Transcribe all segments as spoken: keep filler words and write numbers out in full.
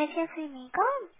ラジオ睡眠ゴー。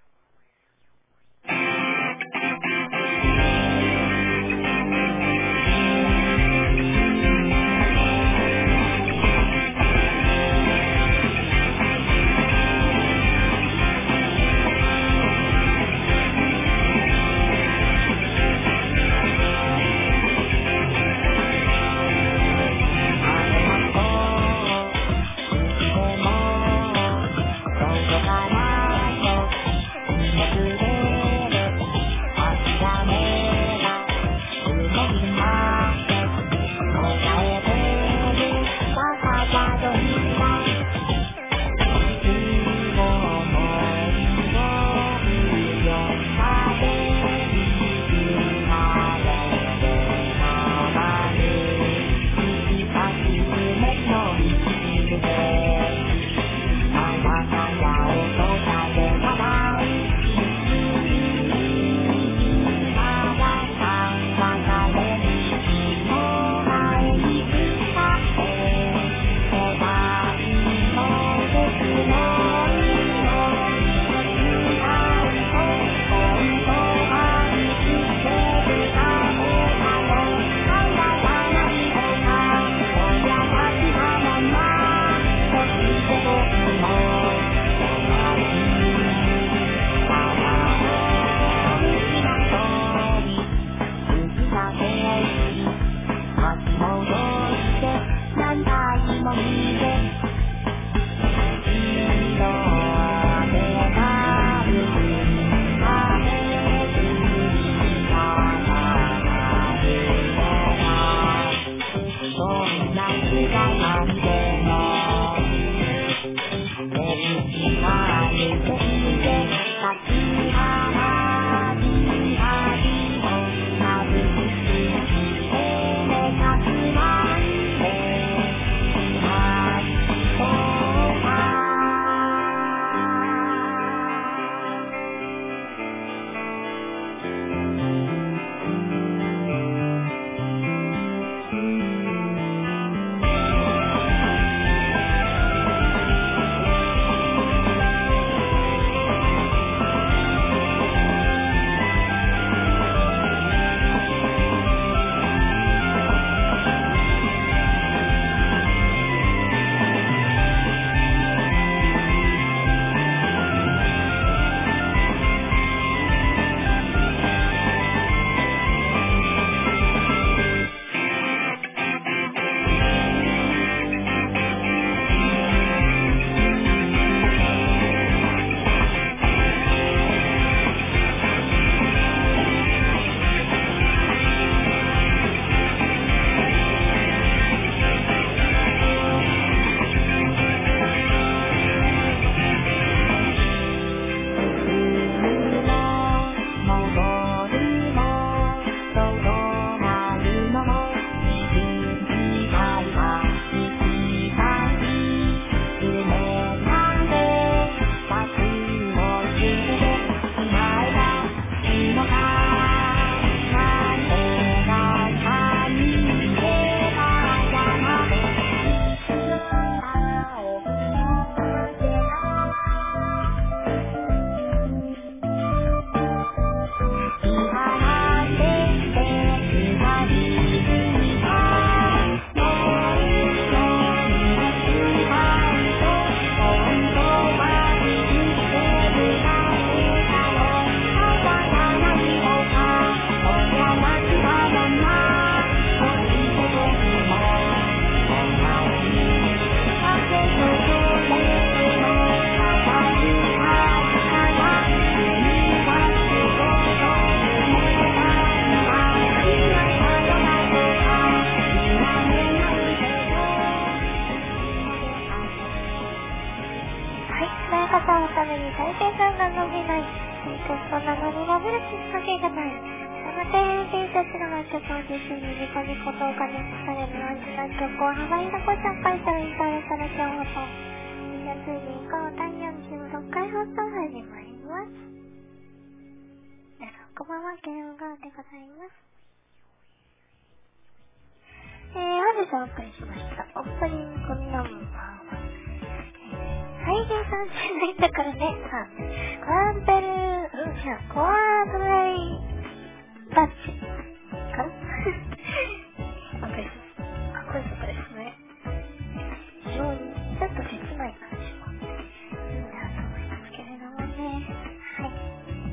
えー、本日お送りしましたオープニングナンバーは、えー、はい、 ーさんじゃないんだからね。さ、コアンペル、うん、じゃあ、コアドライバッチかなあ、これ、かっこいいことですね。非常に、ちょっと切ない感じもいいなと思いますけれどもね。はい。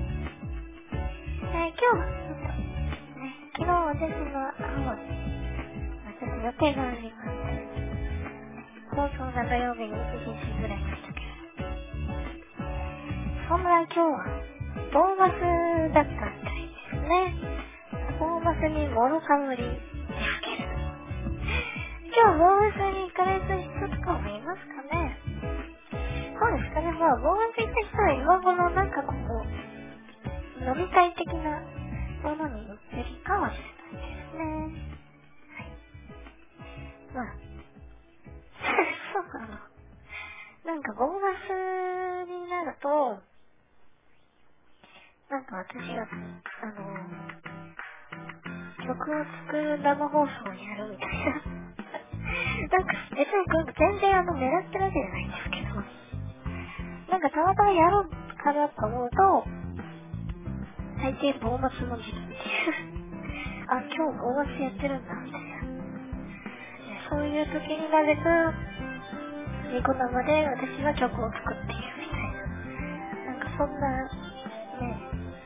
えー、今日は、ちょっと、ね、昨日私の方に、ちょっと予定がありまして、放送が土曜日にいちにちずれましたけど、そんな今日はボーマスだったみたいですね。ボーマスにモロかぶりですけれども、今日ボーマスに行かれた人とかもいますかね。そうですかね。まあボーマス行った人は今頃なんかこう飲み会的なものに行ってるかもしれないですね。はい。まあそうなの。なんかボーナスになると、なんか私が、あの、曲を作る生放送をやるみたいな。なんか別にこれ全然あの狙ってるわけじゃないんですけど、なんかたまたまやろうかなと思うと、最低ボーナスの時期っていう。あ、今日ボーナスやってるんだみたいな。そういう時になると、ニコ生で私が曲を作っているみたいな。なんかそんな、ね、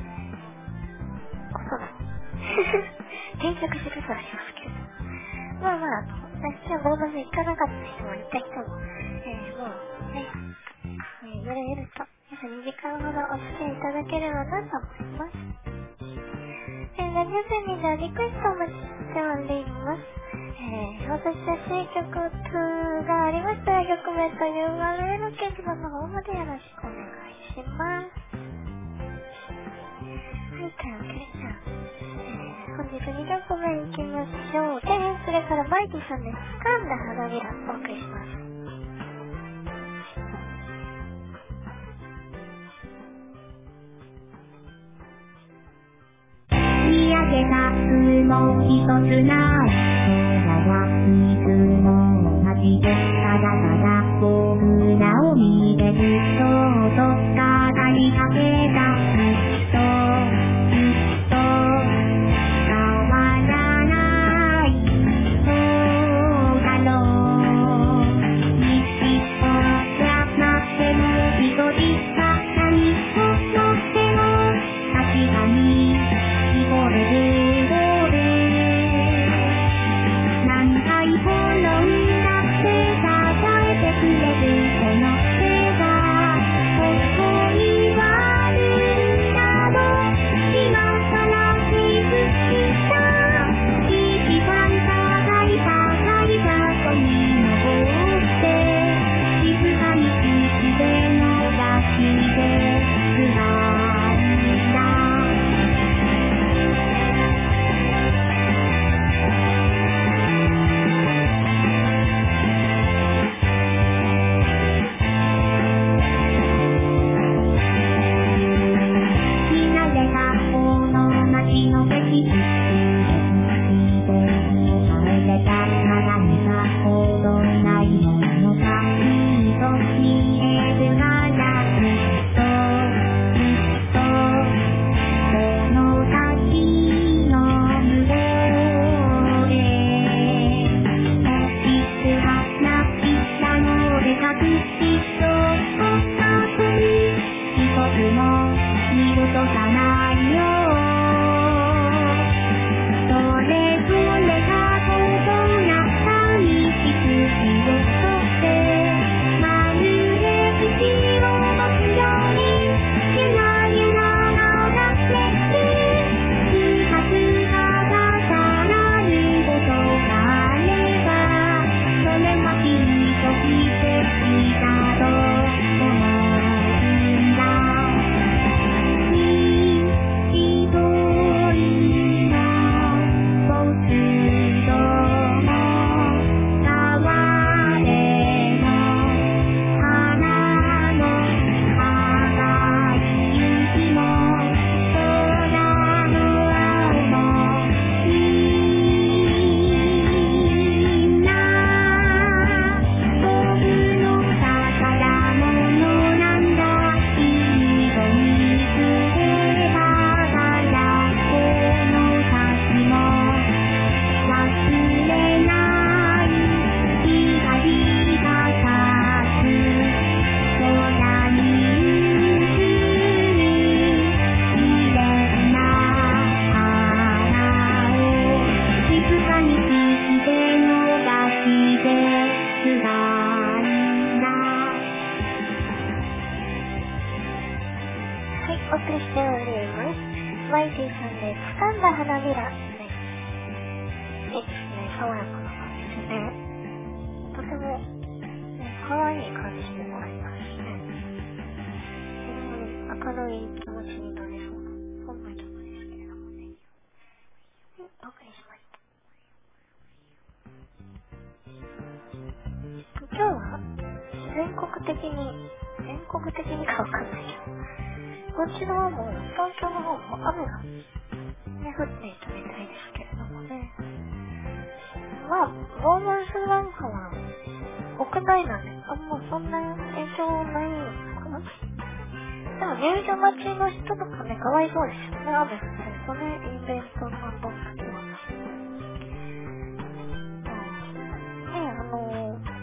ことが、転職してるとありますけど。まあまあ、あの、私はボーナス行かなかった人も行った人も、えー、もうね、えー、ゆるゆると、約にじかんほどお付き合いいただければなと思います。えー、ラジオセミではリクエストをお待ちしております。えー、私たち曲にがありましたら、曲名と ユーアールエル 掲示板の方までよろしくお願いします。はい、というわけで、じゃあ、えー、本日に曲目いきましょう。で、それからバイティさんで掴んだ花びらお送りします。 見上げた雲一つない空はいつも同じで、ただただ僕らを見てずっと語りかけた。ずっとずっと変わらないそうだろう。一歩やなっても一人が何を持っても確かにこれでゴール。何回転んだって支えてくれるこの手がここにあるんだろう。今から気づいた。一番高い高い箱に登って静かに口で伸ばしてくらんだ。それはきっと奇跡だろう。 お送りしております。マイティさんで掴んだ花びらね。いいですね、爽やかな感じですね。とても、ね、可愛い感じでもありますね。非常に明るい気持ちになれそうな、そんな曲ですけれどもね。お送りしました。今日は全国的に、全国的にかわかんないけど、こっちの方も、東京の方も雨がね、降っていたみたいですけれどもね。まあ、ボーマンスなんかは、屋内なんで、あんまそんな影響ないのかな。でも入場待ちの人とかね、かわいそうですよね、雨降ってるとね、イベントのどっかには。ね、あのー、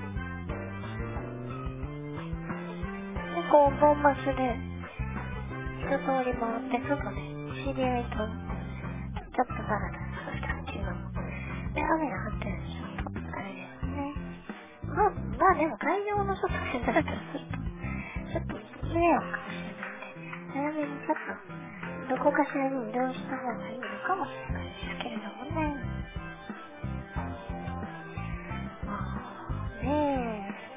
で、こう、ボーマスで、一通り回って、ちょっとね、知り合いと、ちょっとダラダラする感じの。で、雨が降ってるんで、ちょっと、あれですね。まあ、まあでも会場の外でダラダラすると、ちょっと迷惑かもしれないんで、早めにちょっと、どこかしらに移動した方がいいのかもしれないですけれどもね。まあ、ねえ。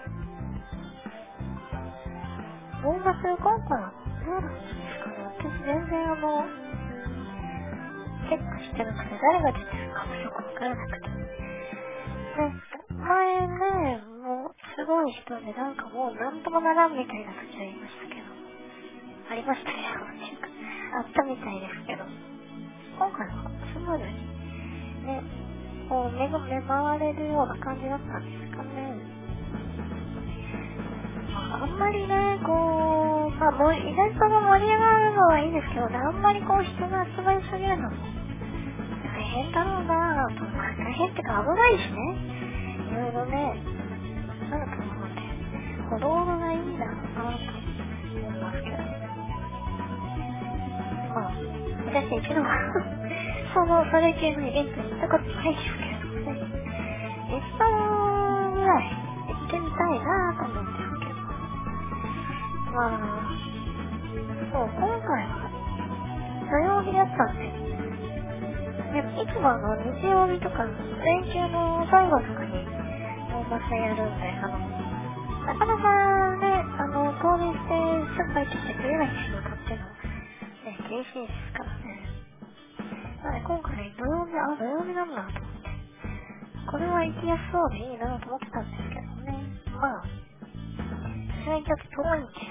ボーナス今回はどうなんですかね。私全然あの、チェックしてなくて、誰が出てるかもよくわからなくて。ね、前ね、もうすごい人でなんかもうなんともならんみたいな時ありましたけど。ありましたけど、あったみたいですけど。今回はスムーズに、ね、こう目が目回れるような感じだったんですかね。あんまりね、こう、まあ、もうイベントが盛り上がるのはいいんですけどね、あんまりこう人が集まりすぎるのも大変だろうなぁと、まあ大変ってか危ないしね、いろいろね、なると思うんで、歩道がいいんだろうなぁと思いますけど。まあ、私一度もその、それ系のイベントに行ったことないですけどね、一度ぐらい行ってみたいなぁと思うんですけど。まあ、そう、今回は土曜日だったんで、いつもあの日曜日とか連休の最後とかに大バスやるんで、あの、なかなかね、あの、遠出してすぐ帰ってきてくれない仕事っていうのはね、厳しいですからね。なので今回土曜日、あ、土曜日なんだと思って、これは行きやすそうでいいなと思ってたんですけどね。まあ、それにちょっと遠いんで。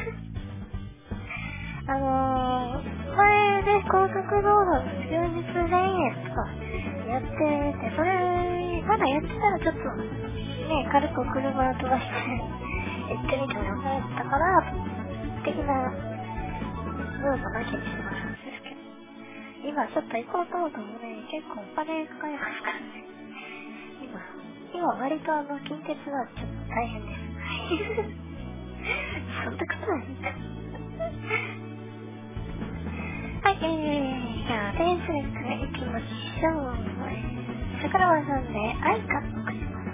あのー、前で高速道路休日せんえんとかやってて、それ、まだやってたらちょっと、ね、軽く車を飛ばして行ってみたら思ったから、的な部分もなきにしてもらうんですけど、今ちょっと行こうと思うとね、結構お金かかりますからね。今、今割とあの、近鉄はちょっと大変です。そんなことないんだ。はい、えー、じゃあ、点数からいきましょう。桜庭さんで、愛か送ります。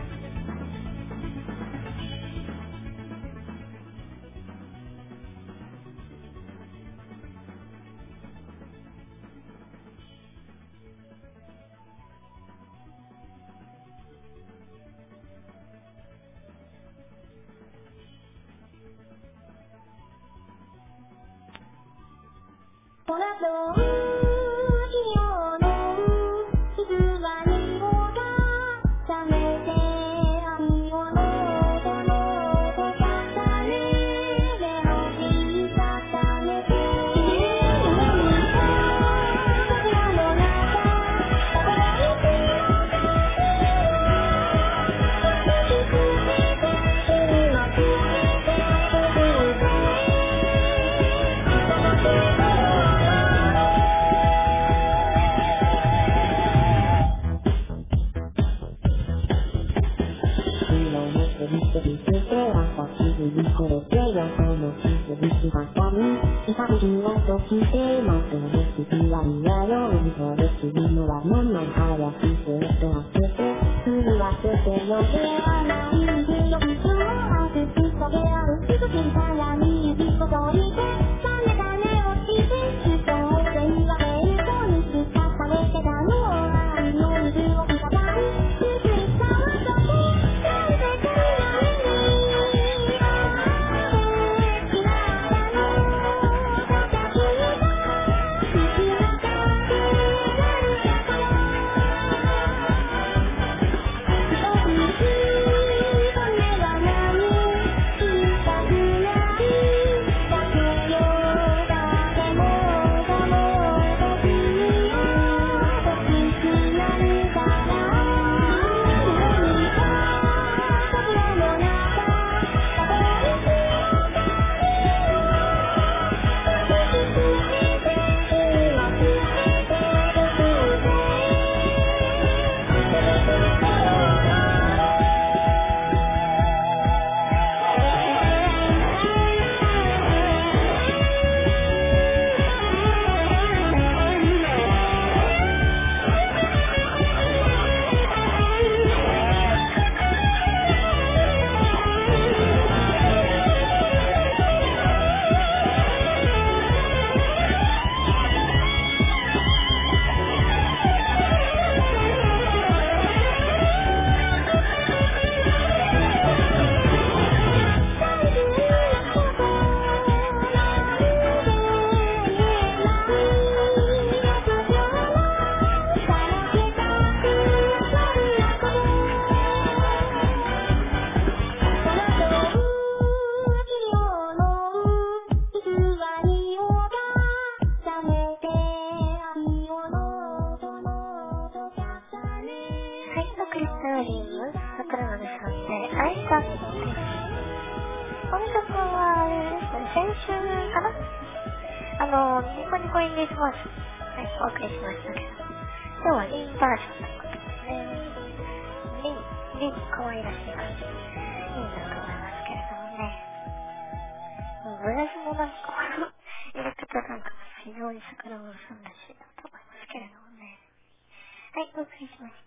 トラブル企業の静かにほが冷めて愛をのこのこ重ね目を引き重ねて夢にた桜の中心に気をつけてくれて君はくれて僕で届けこれでよその傷口ばかり痛みをとしてまとめ次は嫌ようにそれ次のはもの早くそっと開けてすぐ開けてよではない日よ口を開けてそれある気づきさらに指こそいて種種先週かな、あのニコニコインディーズバージョン、はい、お送りしましたけど、今日はリンバージョンということですね。リン、リン可愛らしい感じ、いいなと思いますけれどもね。もうブラシもなんか入れ方なんか非常に桜をすんだしいなと思いますけれどもね。はい、お送りしました。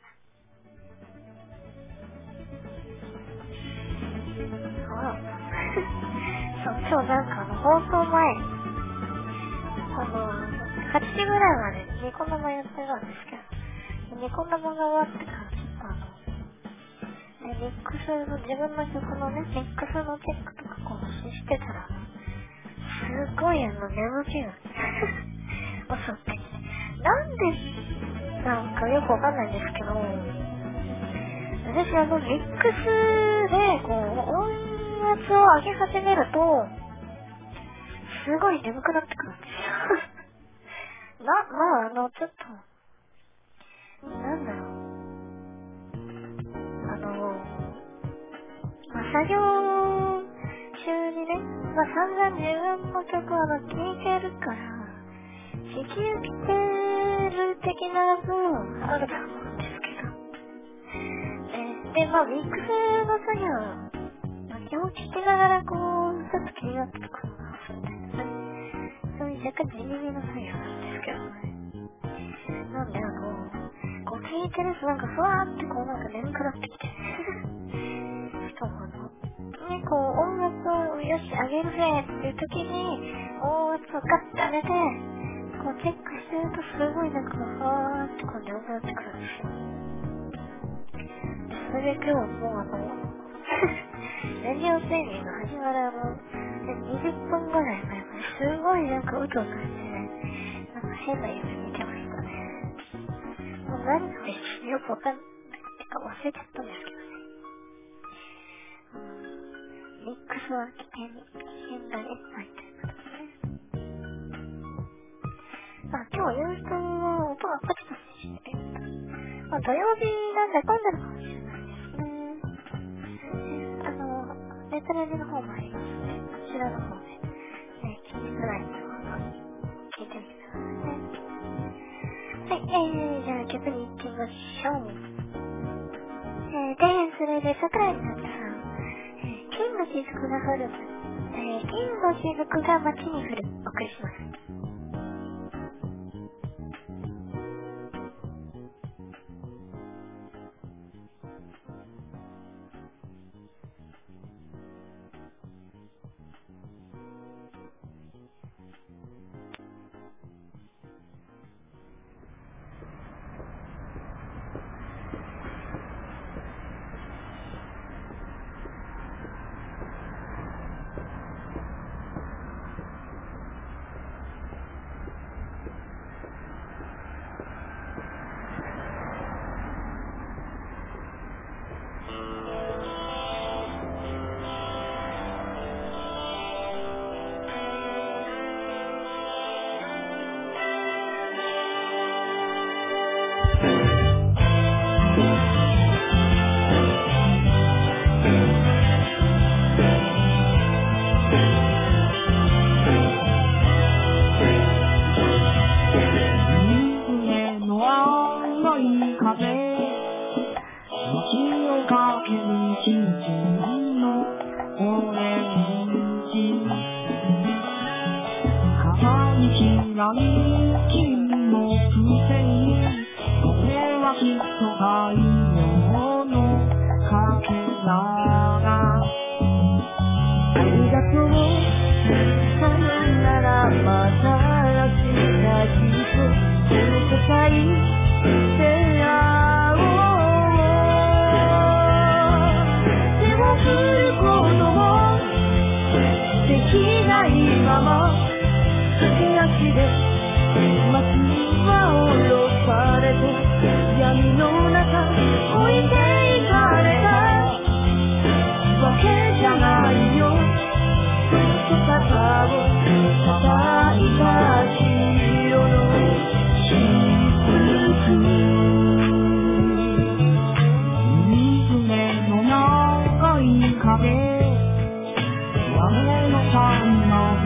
あそう、今日なんかあの放送前にあのはちじぐらいまでニコ生やってたんですけど、ニコ生が終わってからちょっとあのミックスの自分の曲のねミックスのチェックとかこうしてたらすごいあの眠気が襲ってきて、なんでなんかよくわかんないんですけど、私あのミックスでこう音圧を上げ始めるとすごい眠くなってくるんですよな、まああのちょっとなんだろう、あのまあ作業中にね、まあ散々自分の曲をあの聴いてるから引き受けてる的な部分あると思うんですけど、で、まあミックスの作業、まあ、基本聞きながらこうちょっと気になったところがあるみたいなね、そういう若干地味めの作業なんですけどね。なんであのこう聞いてるとなんかふわーってこうなんか眠くなってきてしかもあのね、こう音楽をよし上げるぜっていう時に音圧をガッて上げてこうチェックしてるとすごいなんかふわーってこう眠くなってくるんですよ。それで今日はもうあのラジオ生命の始まるあのにじゅっぷんぐらい前まですごいなんかうとうとしてね、なんか変な夢見てましたね。もう何ってよくわかんないってか忘れちゃったんですけどね。うん、ミックスは危険に危険だね、はいということですね。まあ今日ユーストの音がパチパチしてる。まあ土曜日なんで混んでるかもしれないですね。あのレトラジの方もありますね。こちらの方で、ね、聞きづらいのを聞いてみてくださいね。はい、えー、じゃあ曲に行きましょう。えー、田園スレで桜井なつさん、えー、金の雫が降る、えー、金の雫が街に降る、お送りします。 雨のさんの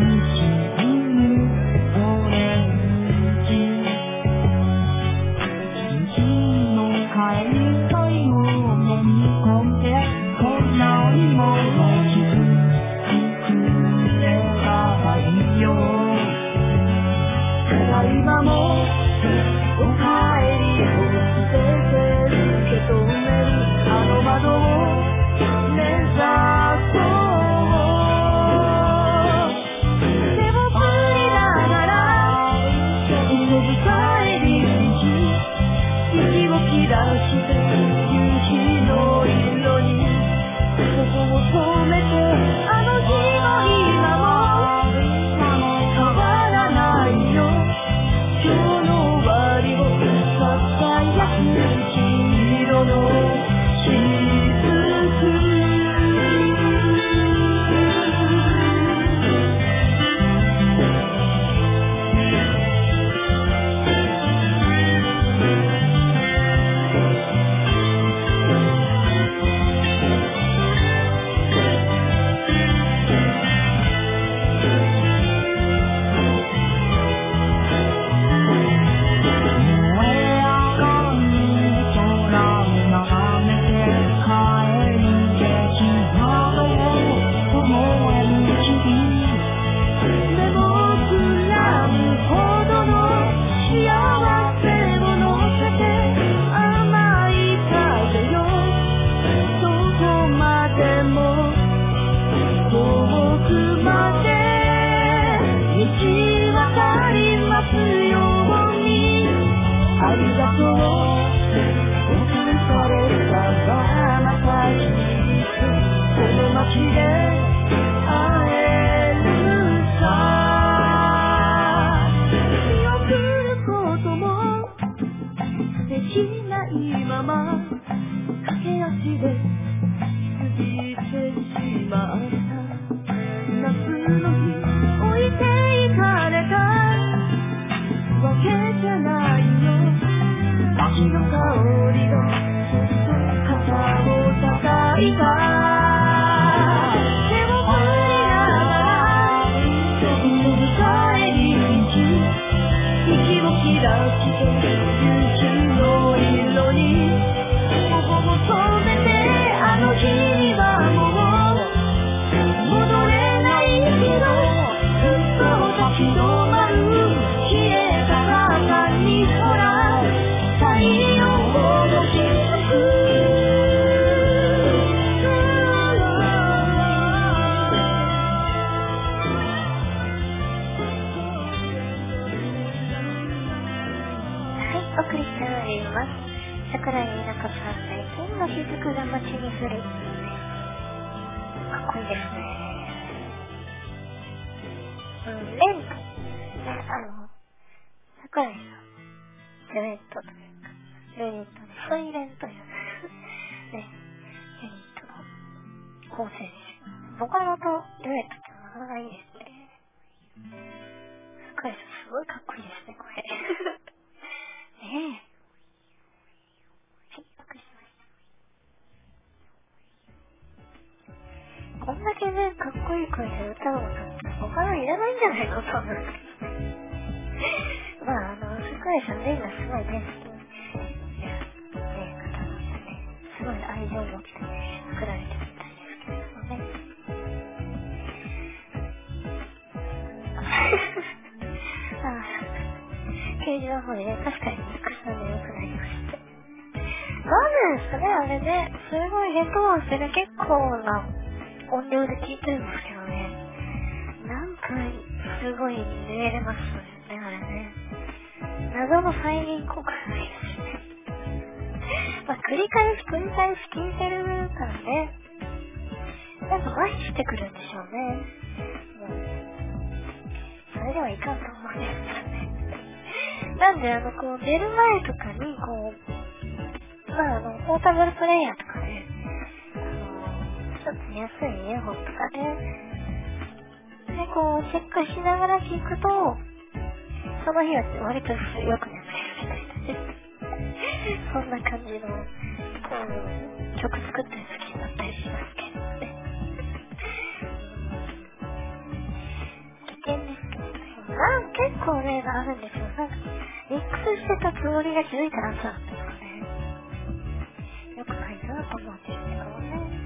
結構例があるんですよ。なんか、ミックスしてたつもりが気づいたら朝だったからね。よくないなと思うんですけどね。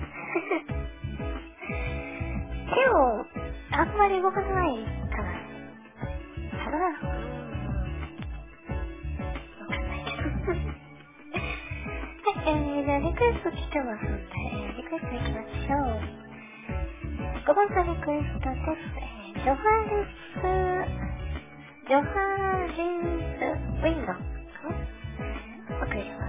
手をあんまり動かさないから、ただ、わかんないけど。はい、えー、じゃあリクエスト来てますんで、リクエストいきましょう。ごばんのリクエストです。えー、ジョハリス、ジョハリスウィンドウ。お送りします。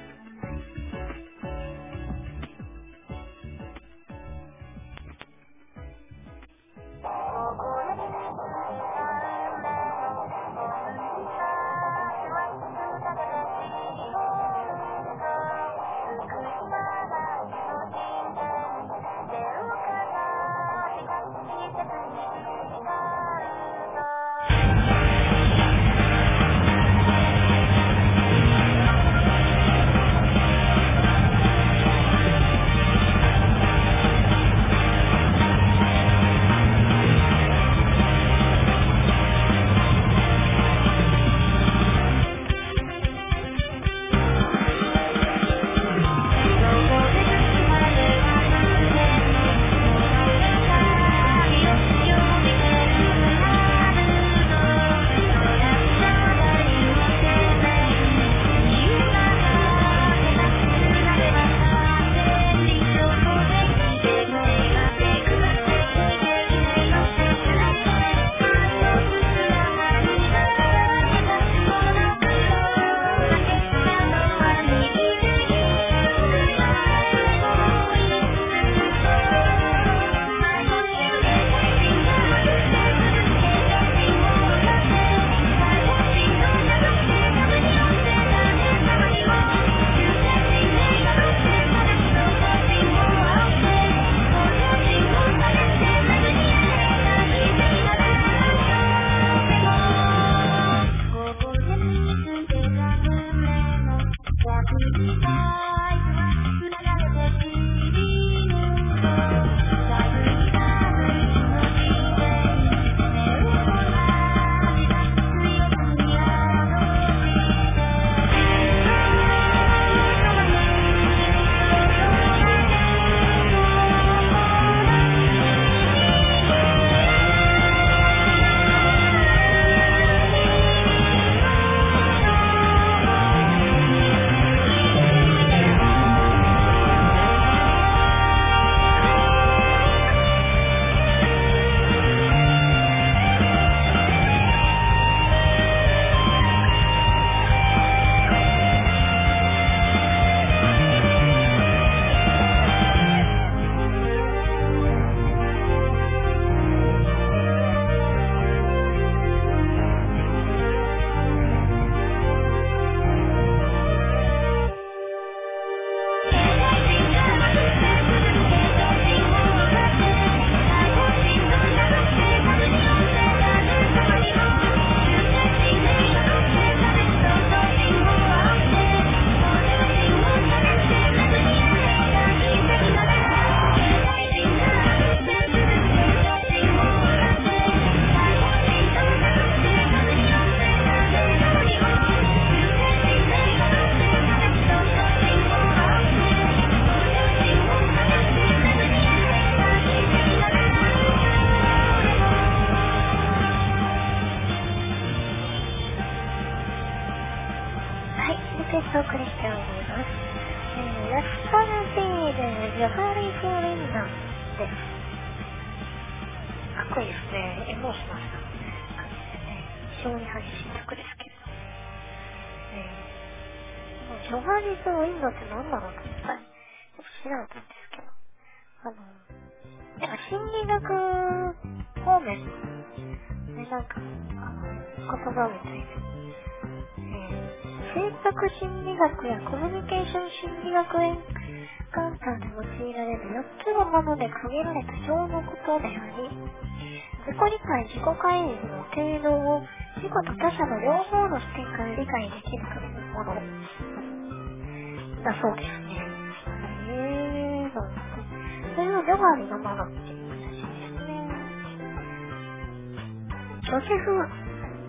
心理学やコミュニケーション心理学エンカウンターで用いられるよっつのもので限られた表のことであり、自己理解、自己開示の程度を自己と他者の両方の視点から理解できるというものだそうですね。へー、そうですね。それをジョガリのものっていうらしいですね。ジョセフ・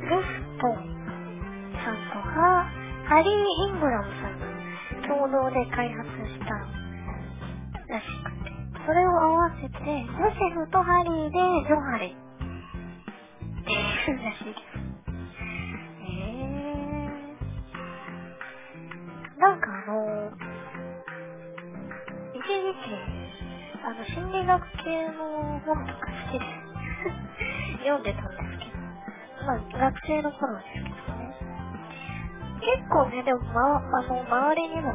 ルストンさんとかハリー・イングラムさんが共同で開発したらしくて、それを合わせてジョセフとハリーでジョハリっていうらしいです。えー、なんかあの一時期あの心理学系の本とか好きで読んでたんですけど、まあ学生の頃ですけどね、結構ね、でも、ま、あの周りにも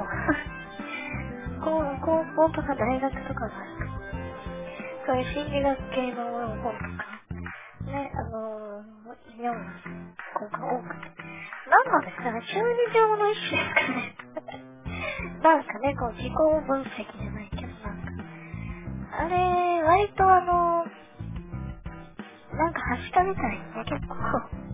高校とか大学とかがそういう心理学系の本とかね、あの読む子が多くて、なんなんですかね、中二病の一種ですかねなんかね、こう自己分析じゃないけど、なんかあれ割とあのなんかはしたみたいにね、結構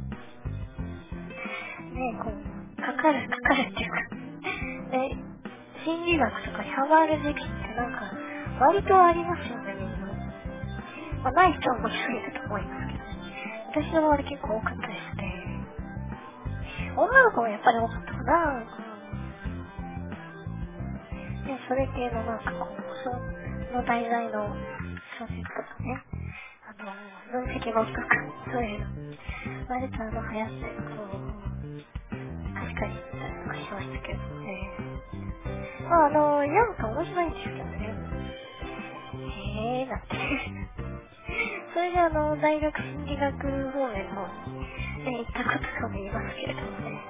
ね、こうかかるかかるっていうかね、心理学とかにハマる時期ってなんか割とありますよね、みんな。まあ、ない人はもちろんいると思いますけど、私の周り結構多かったりして、女の子もやっぱり多かったかな。で、それ系のなんかこう、その題材の小説とかね、あの、分析本とか、そういうの、割とあの、流行って、こう、確かに、しましたけどね。まあ、あの、読むと面白いんですけどね。へーだって。それであの、大学心理学方面の、ね、行ったこととも言いますけれどもね。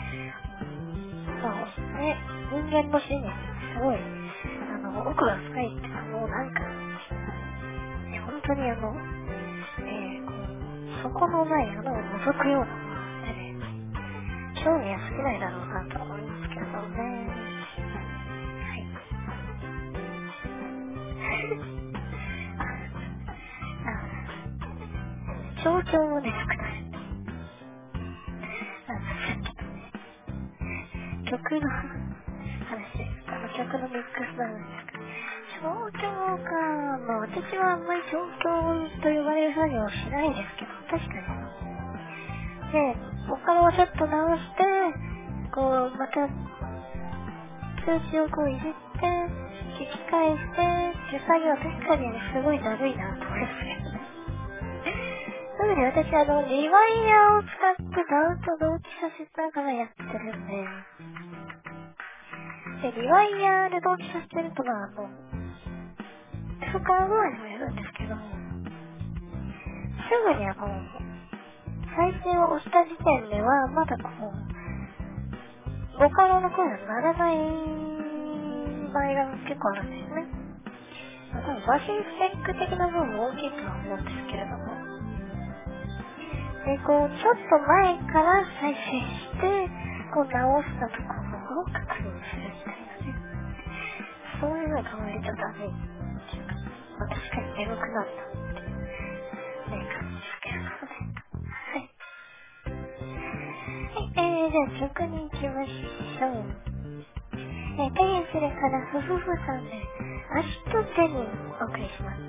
まあ、ね、人間の心理ってすごい、あの、奥が深いっていうか、もうなんか、ね、本当にあの、ね、こう、そこのない穴を覗くようなものってね、興味は尽きないだろうなと思いますけれどもね。はい。あ、象徴をね、作ったり。あの、さっきのね、曲の話です。あの曲のミックスなんですけど、象徴か、まあ私はあんまり象徴と呼ばれる作業をしないですけど、確かにあの、で、ボカロをちょっと直して、こう、また、通知をこういじって、聞き返して、っていう作業は確かにね、すごいだるいなと思いますけどね。なので私、あの、リワイヤーを使ってダウンと同期させながらやってるんで、で、リワイヤーで同期させてると、まあ、あの、負荷具合もやるんですけど、すぐにあの、再生を押した時点では、まだこう、ボカロの声が鳴らない場合が結構あるんですね。まあ、多分バシンスペック的な部分も大きいとは思うんですけれども。で、こう、ちょっと前から再生して、こう直したところを確認するみたいなね。そういうのが割とダメっていうか、まあ、確かに眠くなったっていうね、感じですけれどもね。はい。はい、えー、じゃあ曲に行きましょう。えー、ペインそれからふふふさんで、足と手にお送りします。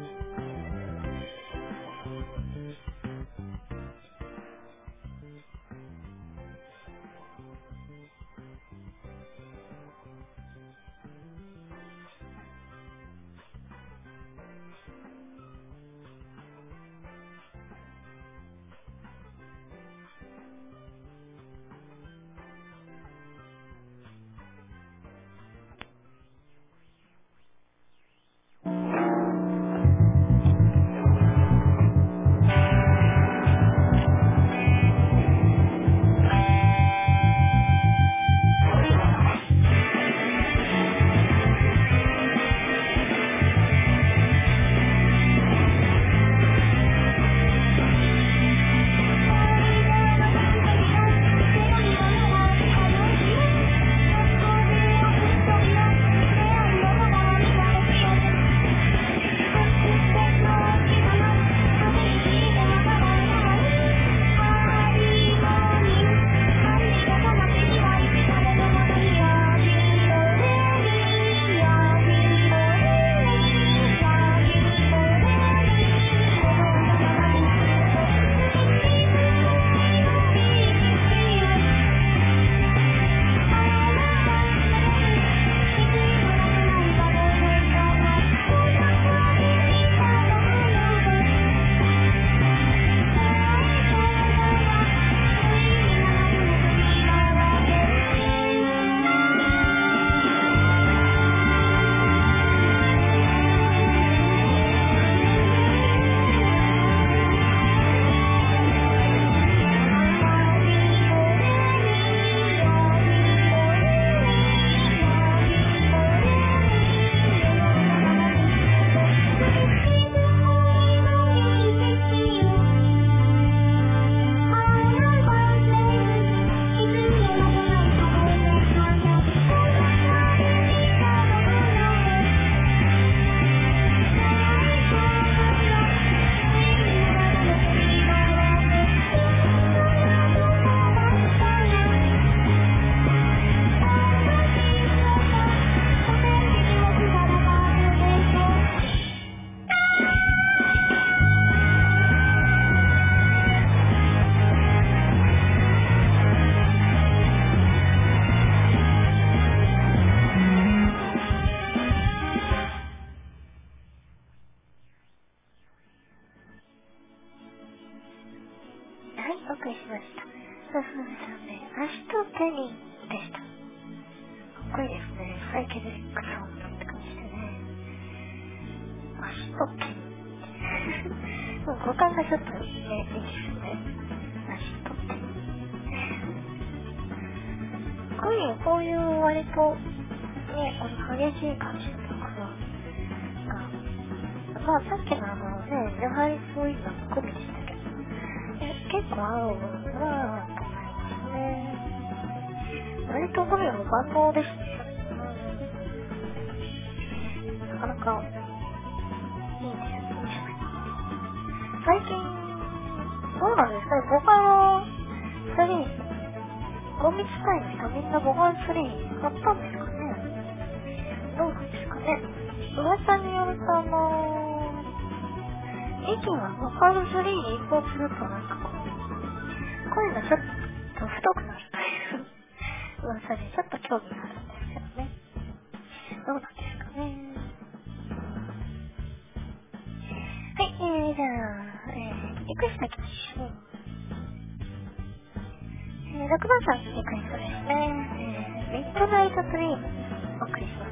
お送りしました。そうそうですよね。足と手にでした。かっこいいですね。サイケデリックサウンドって感じでね。足と手に。もう五感がちょっとね、いいですね。足と手に。こういう、こういう割と、ね、この激しい感じのところが、まあさっきのあのね、やはりそういうのも込みでしたけど、結構合うなぁと思いますね。割と声も万能ですね。なかなかいいんですよ、いいじゃない。最近、どうなんですかね、ボカロスリー、ゴミ使いの人みんなボカロスリー買ったんですかね。どうなんですかね。噂によるとあのー、駅がボカロスリーに移行するとなんかこう、声がちょっと太くなるという噂でちょっと興味があるんですけどね。どうなんですかね。はい、えー、じゃあ、えー、リクエストいきましょう。えー、ろくばんさんのリクエストですね。えー、ミッドナイトドリームお送りします。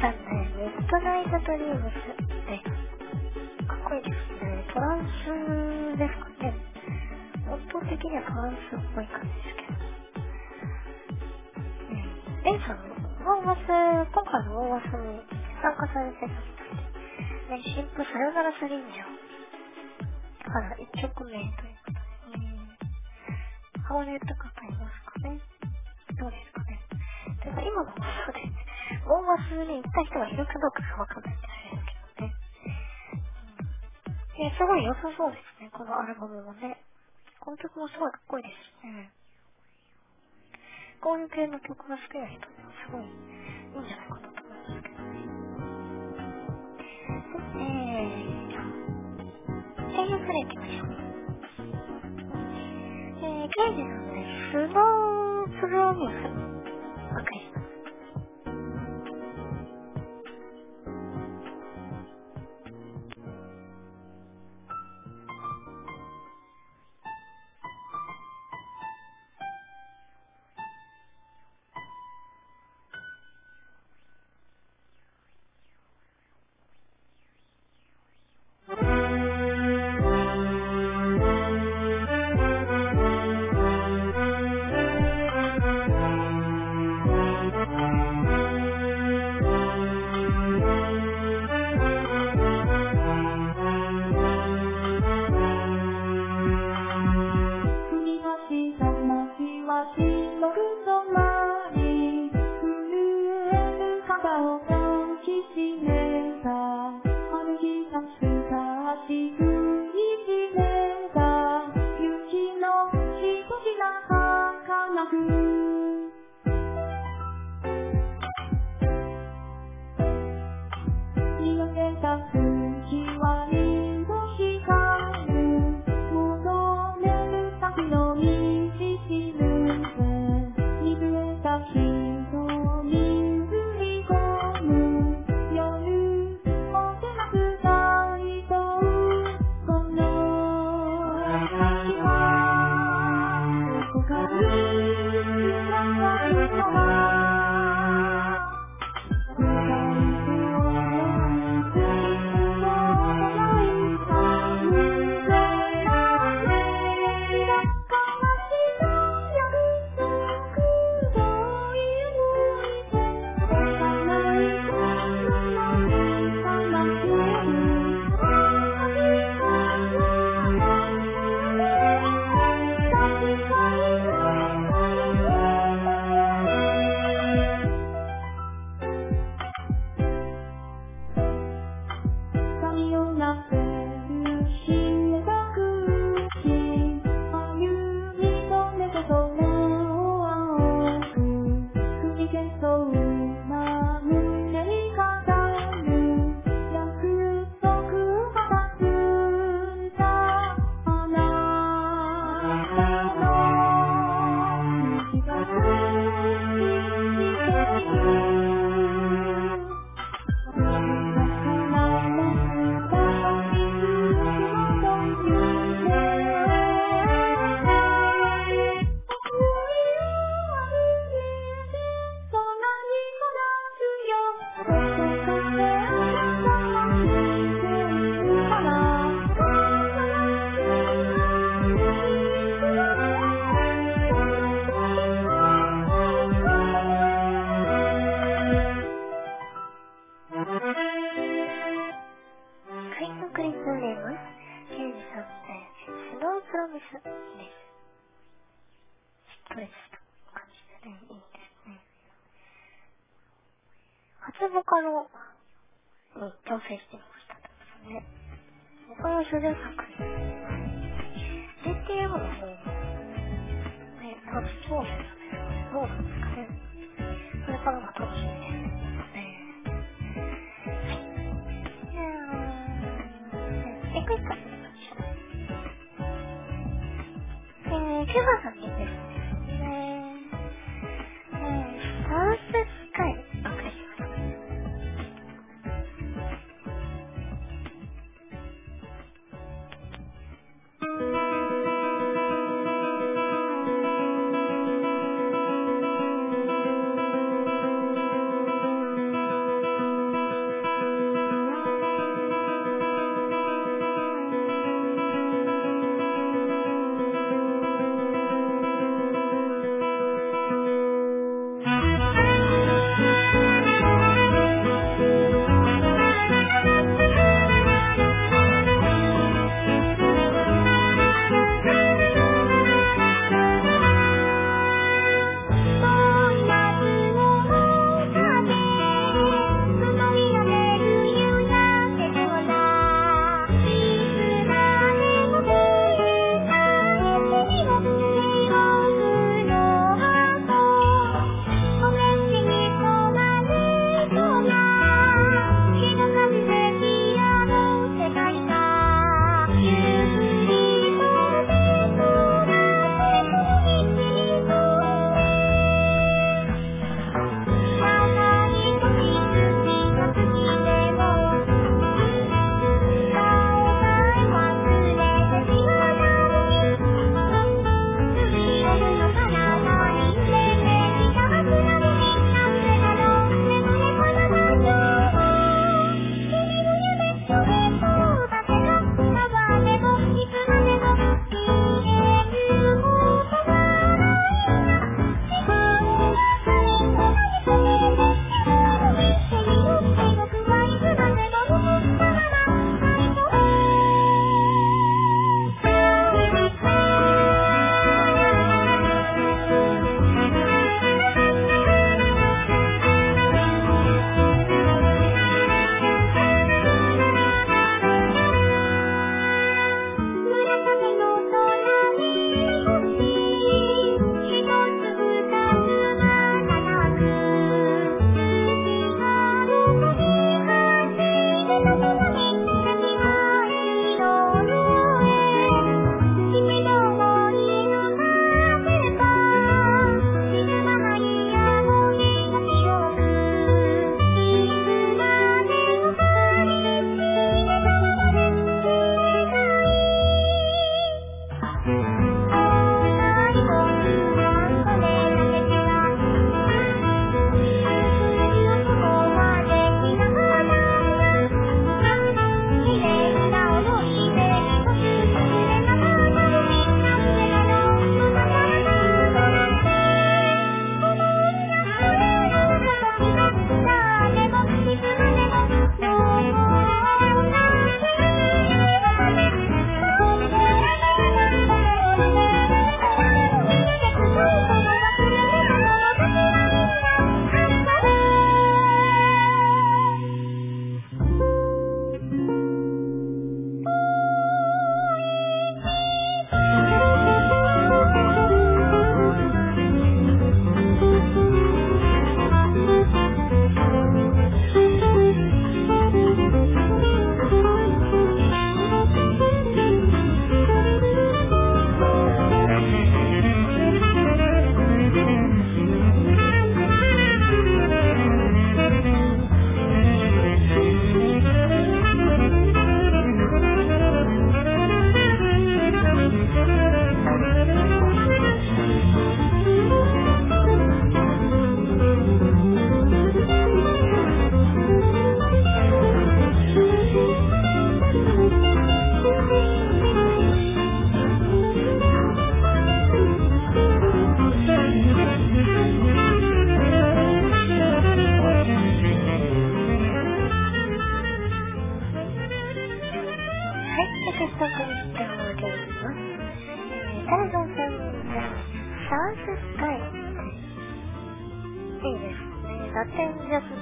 さんね、ミッドナイトドリームスで、かっこいいですね。トランスですかね。音的にはトランスっぽい感じですけど。うん。レイさん、モーマス、今回のモーマスに参加されてたみたいで、ね、新婦さよならスリンジャーからいっきょくめということで、ハモネとか買いますかね。どうですかね。てか今の放送で、モーマスに行った人がいるかどうかがわかんないんですけどね。うん。すごい良さそうですね、このアルバムもね。この曲もすごいかっこいいですね。こういう系の曲が好きな人にはすごいいいんじゃないかなと思いますけどね。えー、声優プレイ行きましょう。えー、ケイジさんね、スノープロミス。わかります。初ボカロに挑戦してみましたとね。これは主題作です。ジェーティーエム の方もね、初挑戦なんですかね。どうなんですかね。それからが楽しみですね。いやー、エクイッカスになっちゃう。えー、キューバさんにですね、えー、サウススカイお送りしました。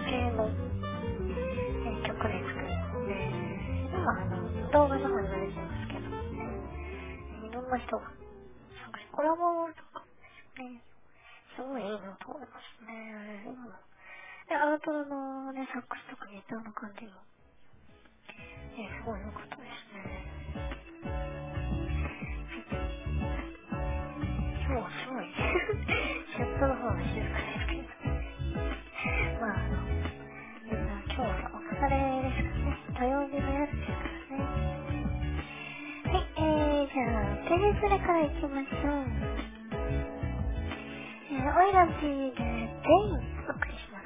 系の、えー、曲で作るので、今あの動画の方にも出てますけど、えー、いろんな人が参加してコラボとかですね、すごいいいなと思いますね。今のでアウトロのね、サックスとかギターの感じも、えー、すごい良かったですね。今日はすごいシャットの方が静かですけど、まああのみんな今日はお疲れですかね。土曜日のやつですからね。はい、えー、じゃあテレスレからいきましょう。えー、オイラジーで全員お送りします。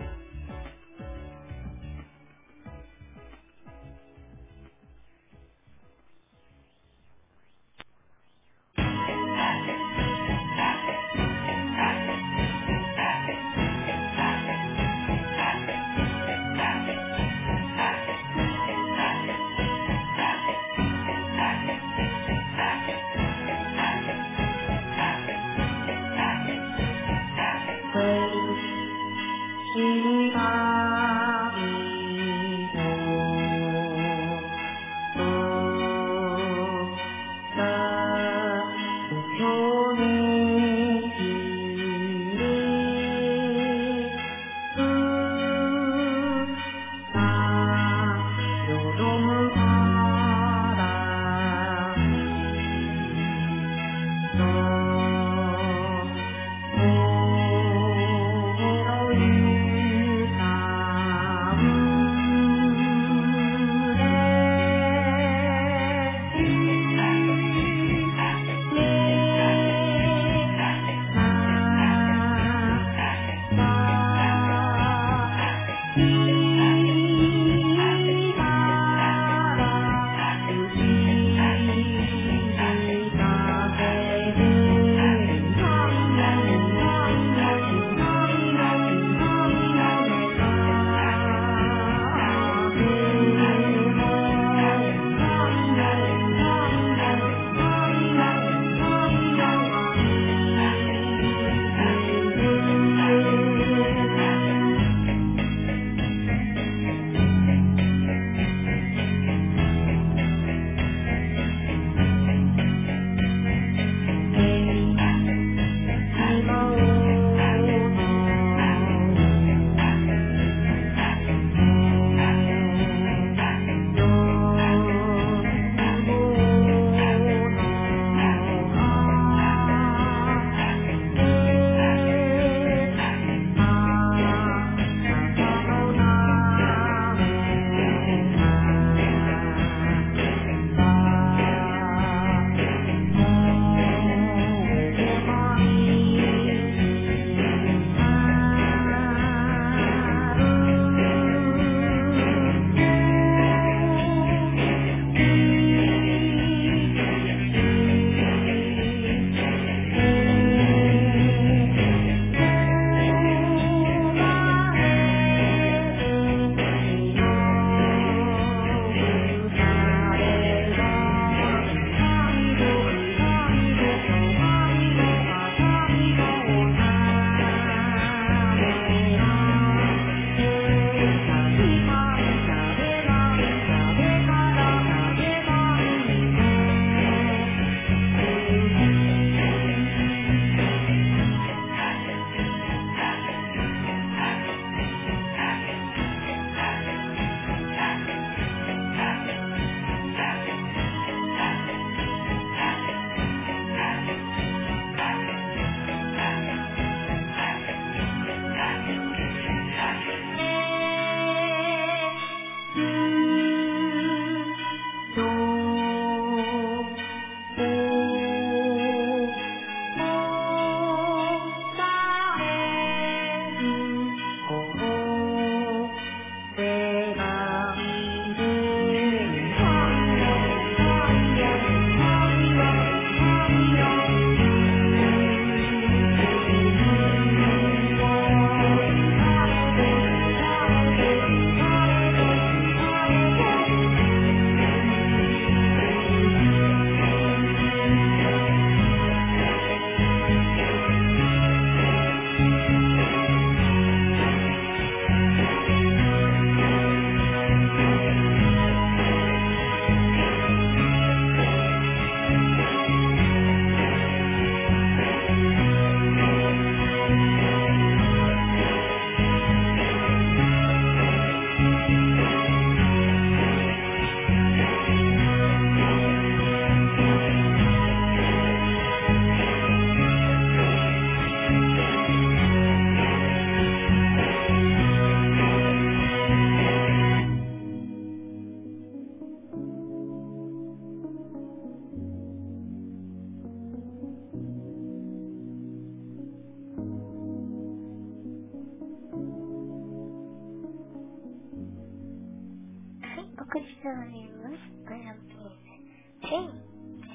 クリスタルネームスブランピーネチェインです。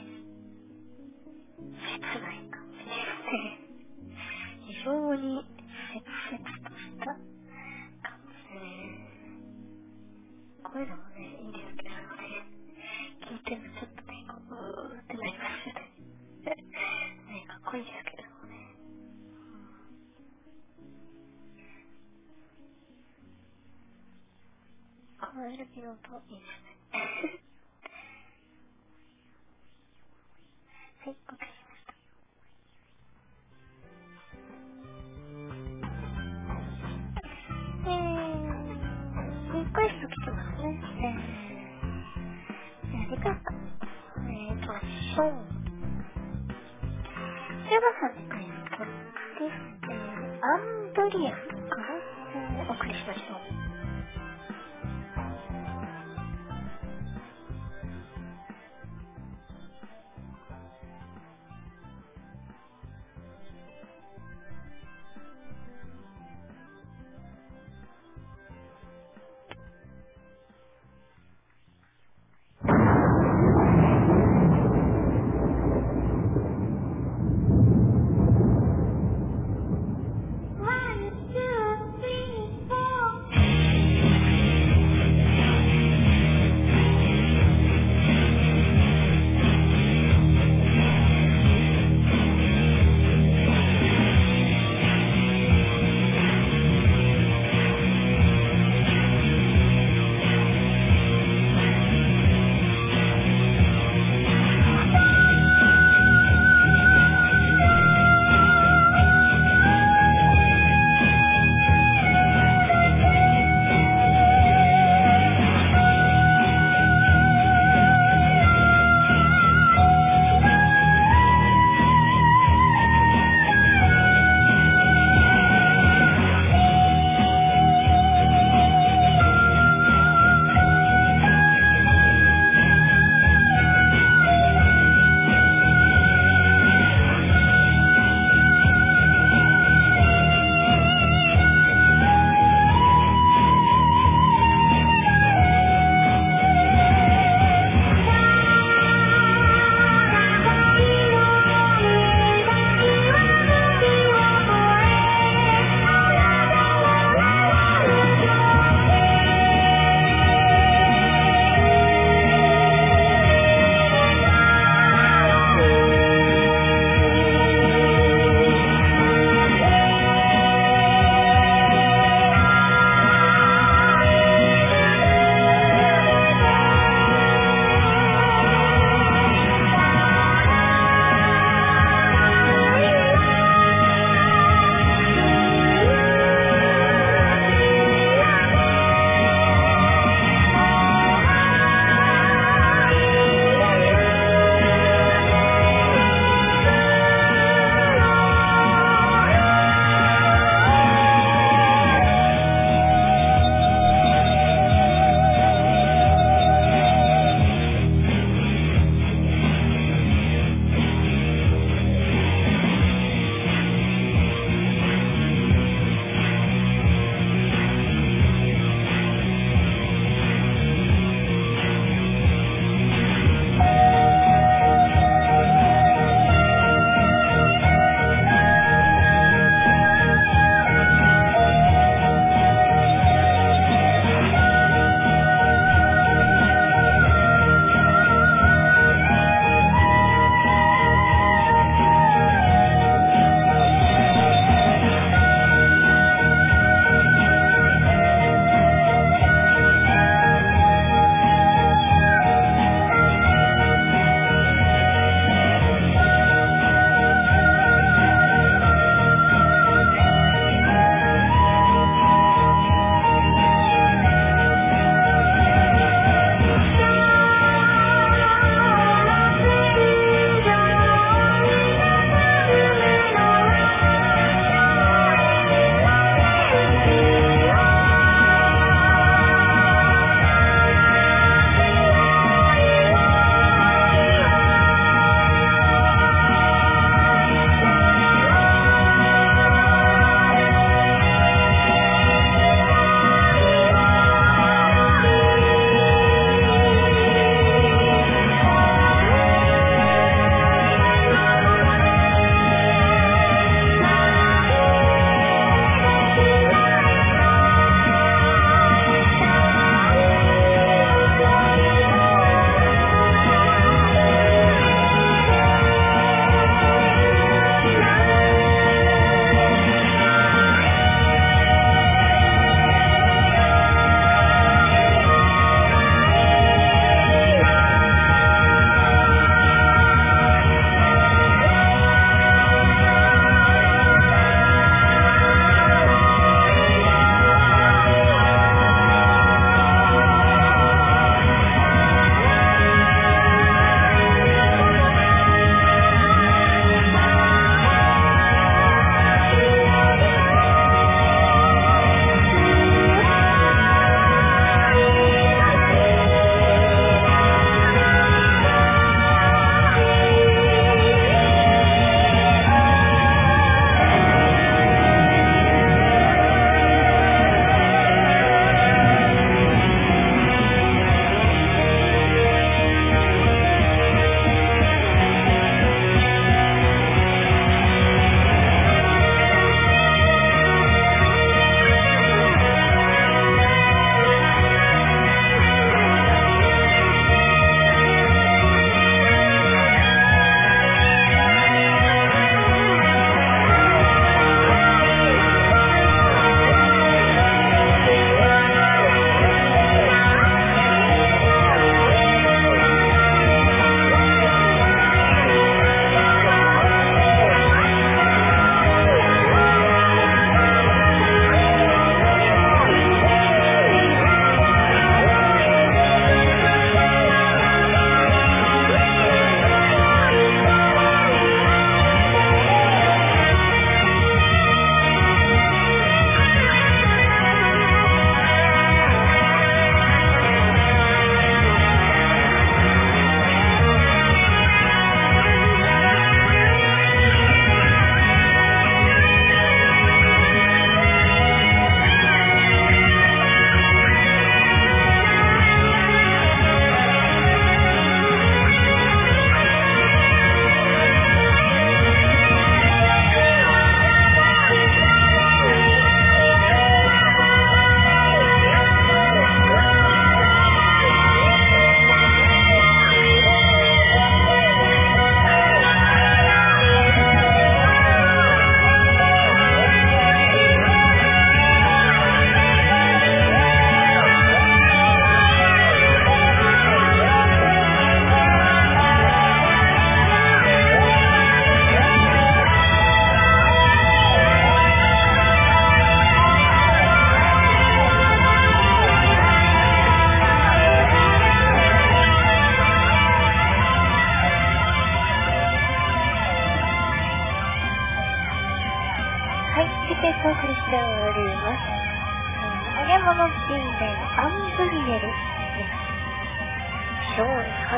切ない感じですね。非常に切々とした感じでね。声でもね、いいんですけどね。聞いてるとちょっとね、こう、うーってなりますよね。ね、かっこいいですけどもね。このエルピの音いいですね。はい、わかりました。えー、リクエスト来てますね。えー、リクエスト。えーと、ショーン。セバさんリクエストです。えー、アンドリアかな、えー、お送りしましょう。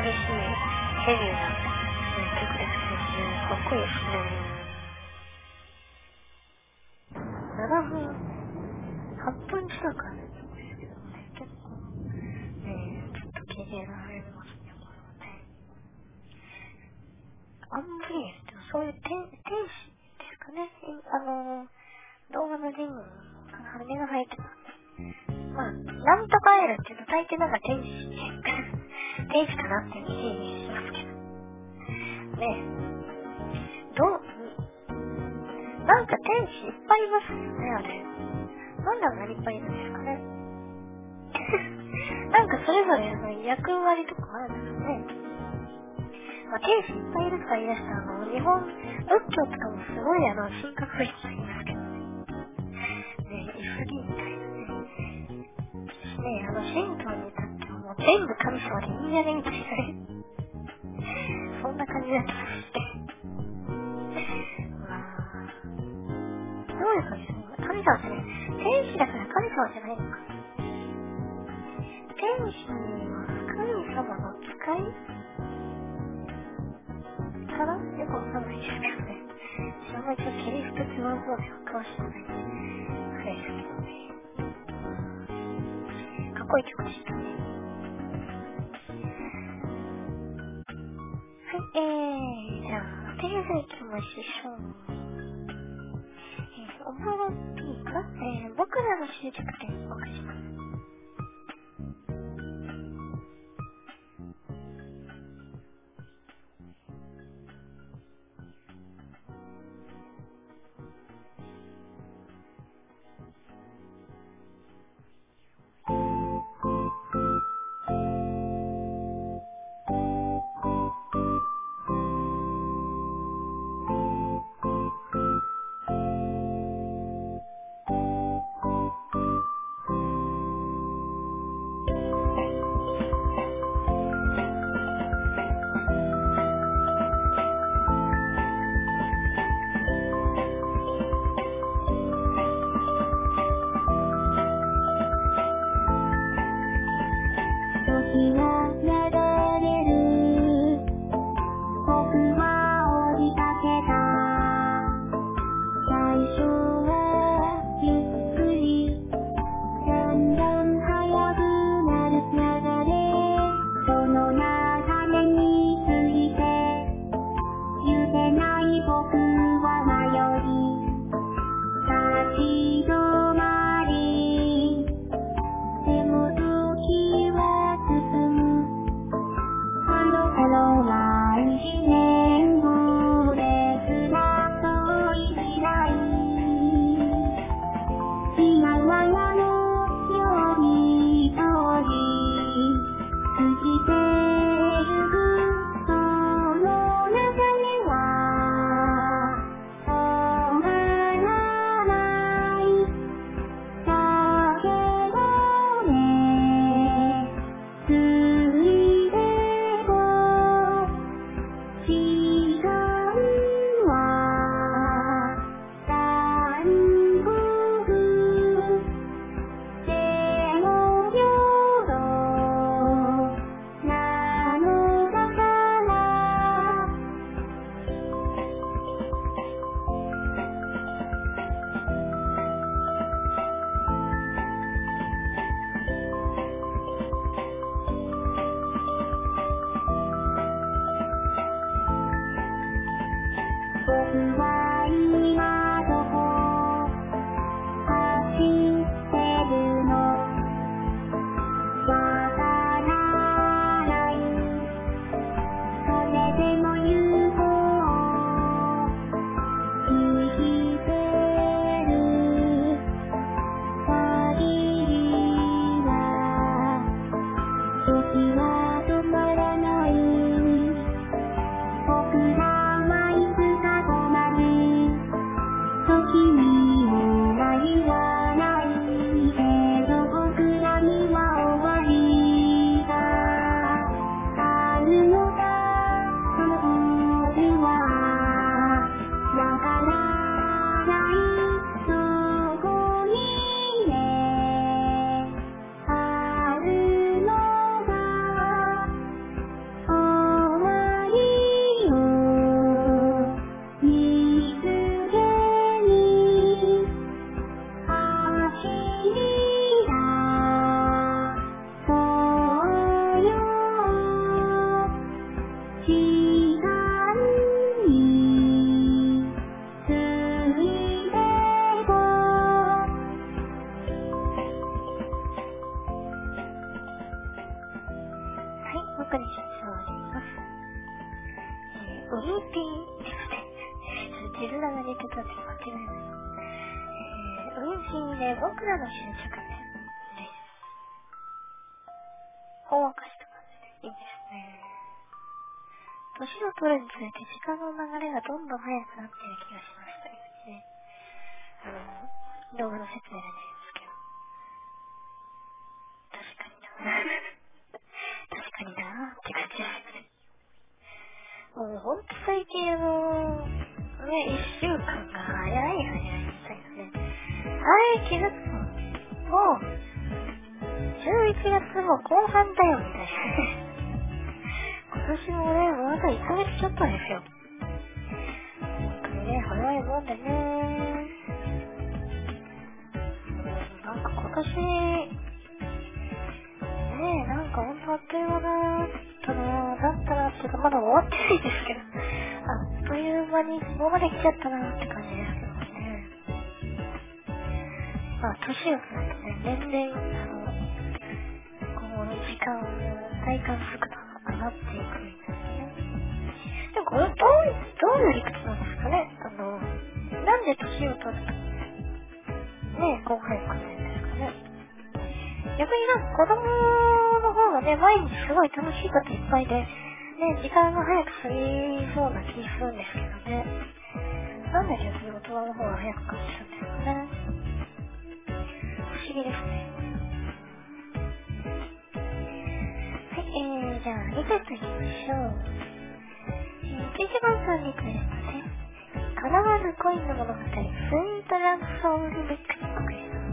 激しいヘビーな、ね、曲ですけどね、かっこいいですね。ななふん、はっぷん近くあるんですけどね、結構、ね、ちょっと聞いてられますね、これはね。アンブリエルってそういう天、天使ですかね。あの、動画のリングに羽が生えてます。まあ、なんとかエルっていうと大抵なんか天使、天使かなっていうイメージしますけど。ねえ。どう、なんか天使いっぱいいますよね、あれ。なんであんなにいっぱいいるんですかね。なんかそれぞれの役割とかあるんですかね。まあ、天使いっぱいいるとか言い出したら、あの、日本、仏教とかもすごいあの、神格不一致言いますけどね。ねえ、いすぎみたいなね。ねえ、あの、神道に至ってはもう全部神様でいいんじゃねみたいなね。そんな感じだったりして。まあ、どういう感じですか神様ってね、天使だから神様じゃないのか。天使は神様の使いかなよくわかんないですけどね。あんまりちょっとキリスト教の方では詳しくないんで、あれですけどね。かっこいい曲でしたね。はい、えー、じゃあ、テレビ行きましょう。えー、おもろいかなえー、僕らの終着点をお送りします。 時が流れる僕は追いかけた最初はゆっくりだんだん速くなる流れその流れについて揺れない僕は迷い立ち止まりでも時は進むくにちはつながります。えー、ウニピーですね。字面が似てたって間違いない。えー、ウニピーで僕らの終着点です。ほんわかした感じでいいですね。年を取るにつれて時間の流れがどんどん速くなっている気がしますというふうにね、あの、動画の説明が出るんですけど。確かにな確かになーって感じですね。もうほんと最近あの、ね、一週間が早い早いみたいなね。はい、気づくと、もう、じゅういちがつも後半だよみたいな。今年もね、もうあといっかげつちょっとですよ。本当にね、早いもんでね。なんか今年、ねえ、なんかほんとあっという間だったなだったなっていうか、まだ終わってないですけど、あっという間にここまで来ちゃったなって感じですけどね。まあ、年を取るとね、年々、あの、この時間の体感速度が上がっていくみたいですね。でもこれどう、どういう理屈なんですかね。あの、なんで年を取ると、ね、こう早くなるんですかね。逆になんか子供の方がね、毎日すごい楽しいこといっぱいで、ね、時間が早く過ぎそうな気するんですけどね。なんで逆に大人の方が早く感じるんですかね。不思議ですね。はい、えー、じゃあ、リクエストいきましょう。えー、じゅういちばんさんリクエストです。叶わぬ恋の物語、スイートラブソウルミックスリクエスト。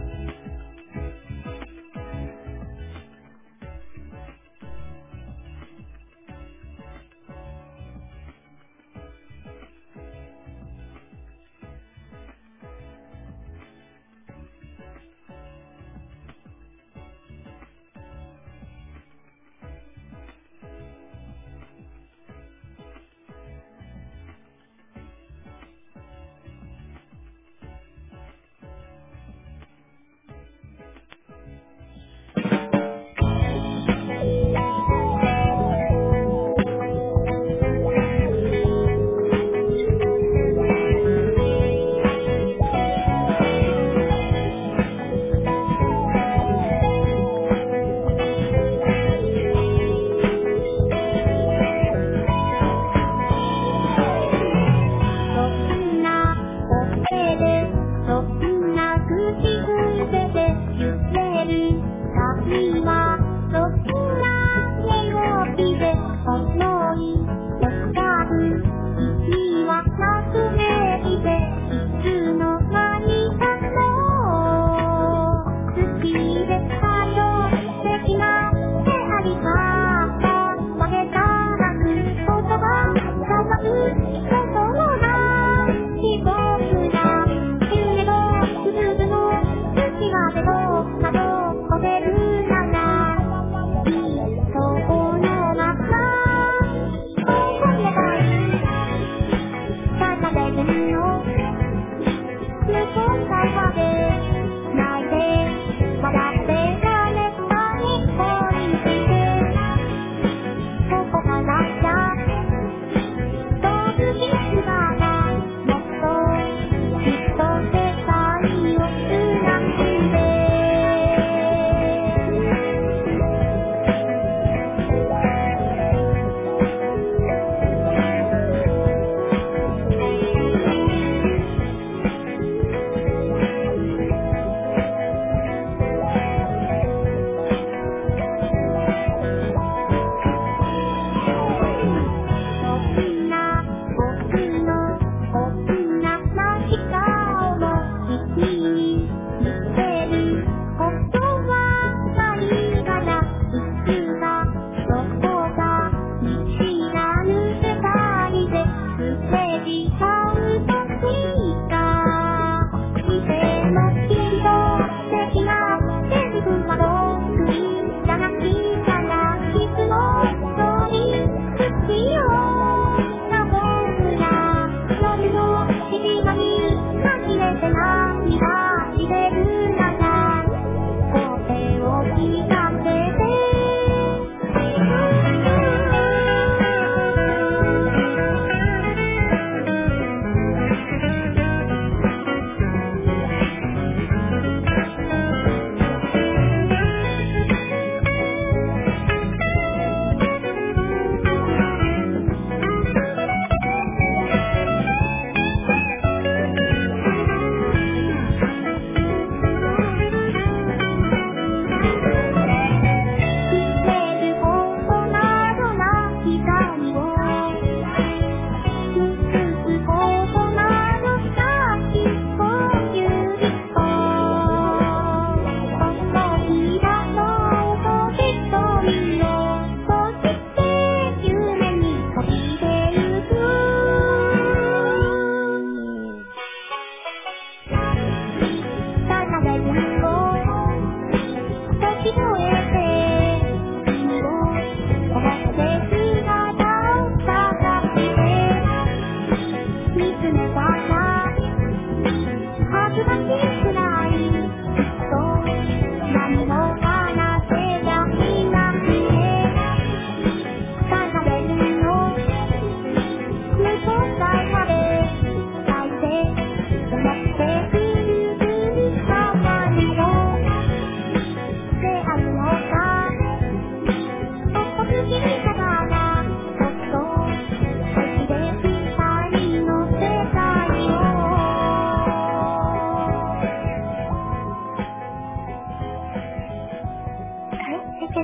など、こべるなら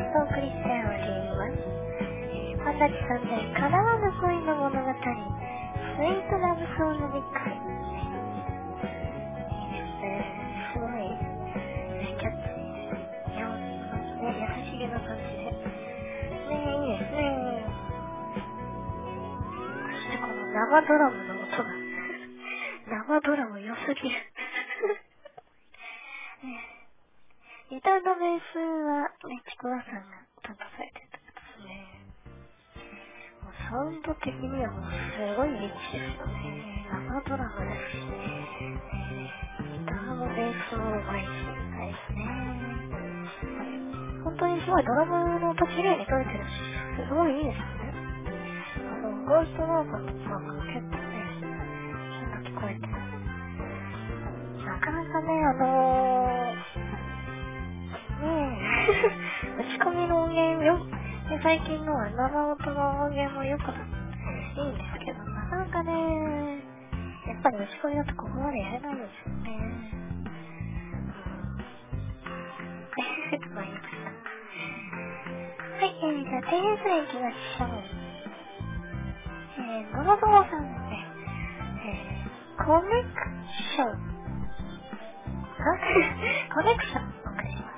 とお送りしております。えー、ファンタジーさんで叶わぬ恋の物語、スイートラブソウルミックス。いいですね。すごい、ね、キャッチー。いや、ね、優しげな感じで。ね、いいですね。そしてこの生ドラムの音が、生ドラム良すぎる。ね、ギターのベースは、ね、ちくわさんが担当されてるってことですね。もうサウンド的にはもうすごいリッチですよね。生ドラムですし、えー、ギターもベースもうまいし、はいですね。本当にすごいドラムの音綺麗に撮れてるし、すごいいいですよね。あの、ゴーストノートとかも結構ね、変な聞こえて、なかなかね、あのー、ねえ、打ち込みの音源よ、で最近のは生音の音源もよくいいんですけど、なかなかね、やっぱり打ち込みだとここまでやれないんですよね。うん。まあいいですか。はい、えー、じゃあ、提言すら行きましょう。えー、ののぞもさんですね。えー、コネクション。あコネクションお送りします。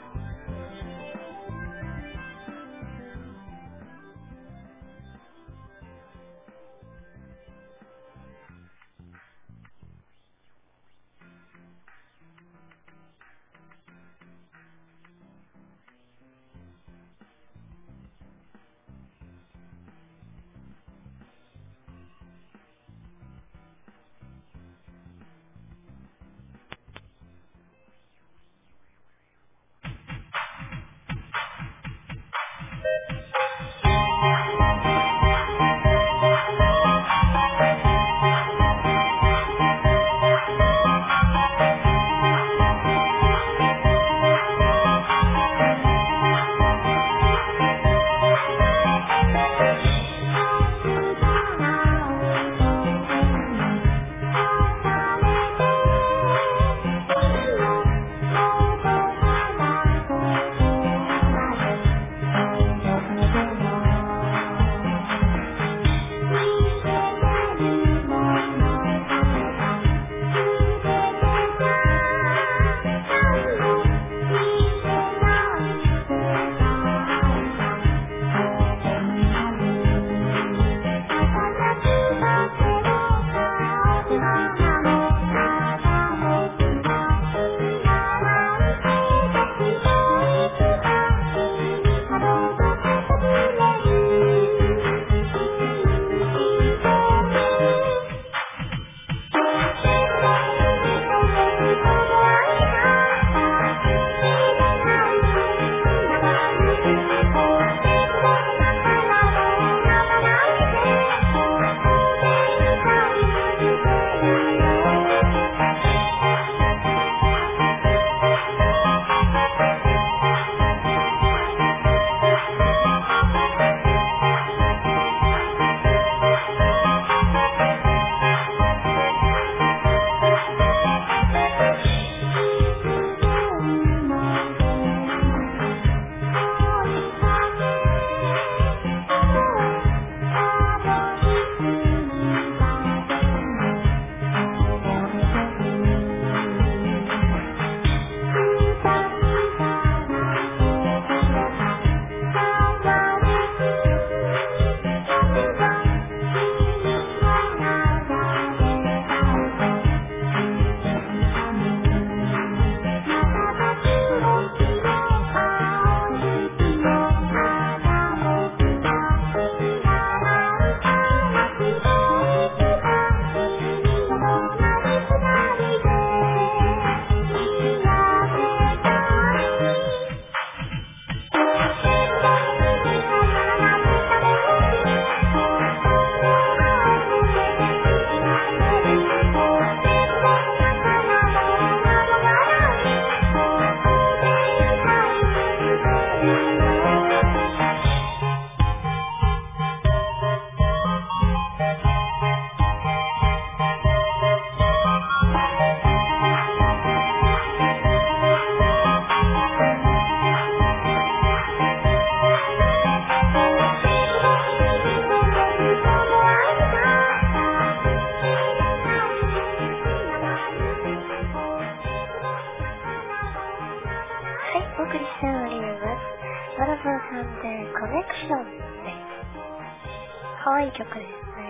さんでコネクションで可愛い曲ですね。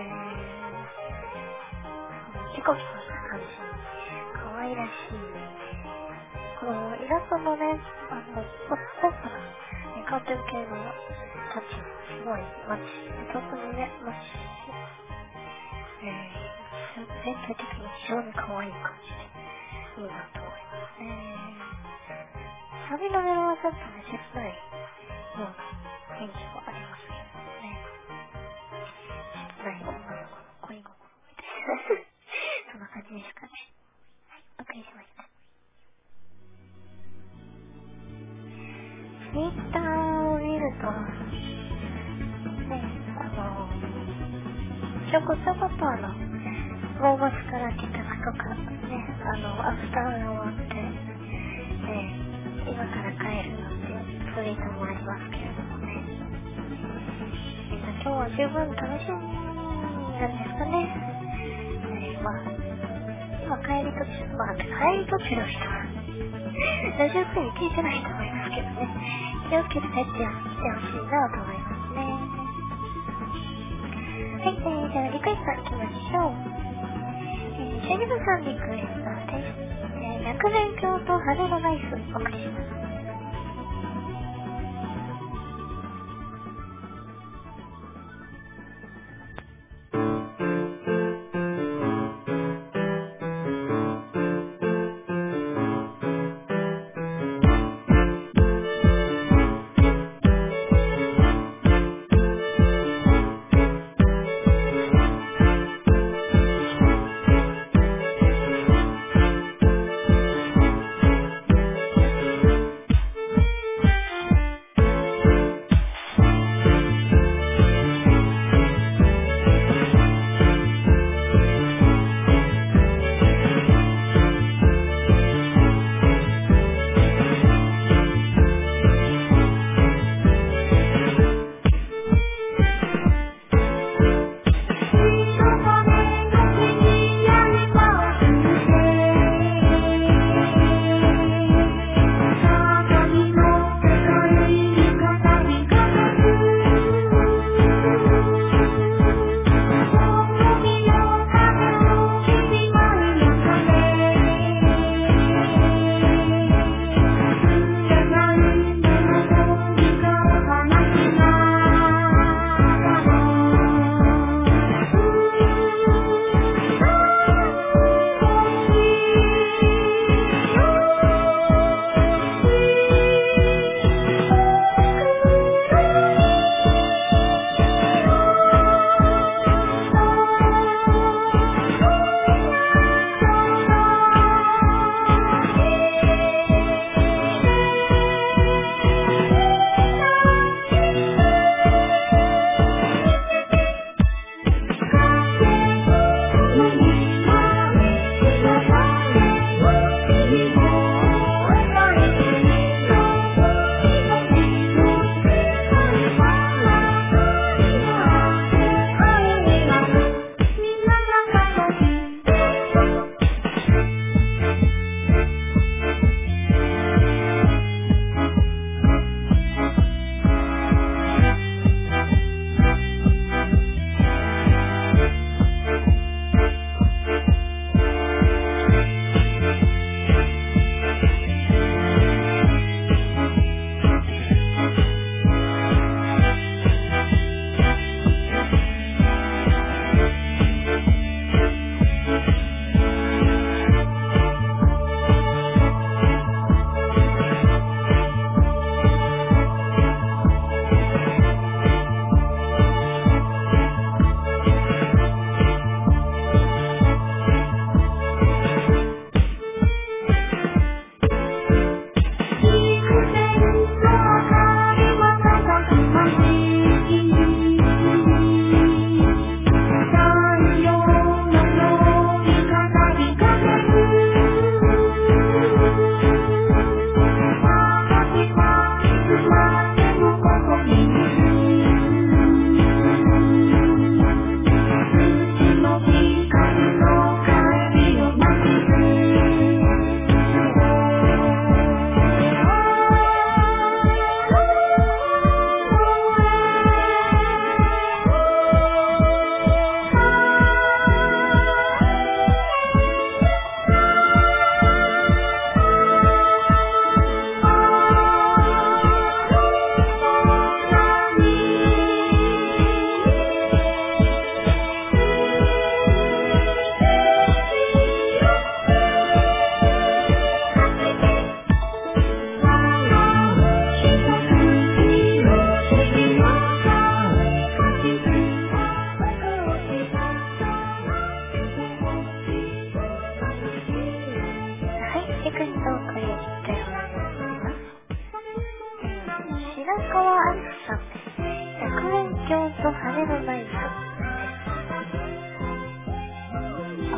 ピコピコした感じ、可愛らしい。このイラストのね、あの、ポップな、ね、カートゥー系のタッチがすごいマッチして、特にね、マッチして、えー、全体的に非常に可愛い感じで、いいなと思いますね。サビのメロはちょっとね、切ないような雰囲気もありますけどね。切ない女の子の恋心みたいな。そんな感じですかね。お送りしました。ツイッターを見ると、ね、あの、ちょこちょことあの、大バスから帰宅とか、ね、あの、アフターが終わって、ね、今から帰るなんてツイートもありますけれどもね。みんな今日は十分楽しみなんですかね。ね、まあ、今帰り途中、まあ、帰り途中の人は、ラジオついに聞いてないと思いますけどね。よければ帰ってきてほしいなと思いますね。はい、えー、じゃあリクエストいきましょう。えー、シェリブさんリクエストです。えー、薬膳鏡と春のナイフお送りします。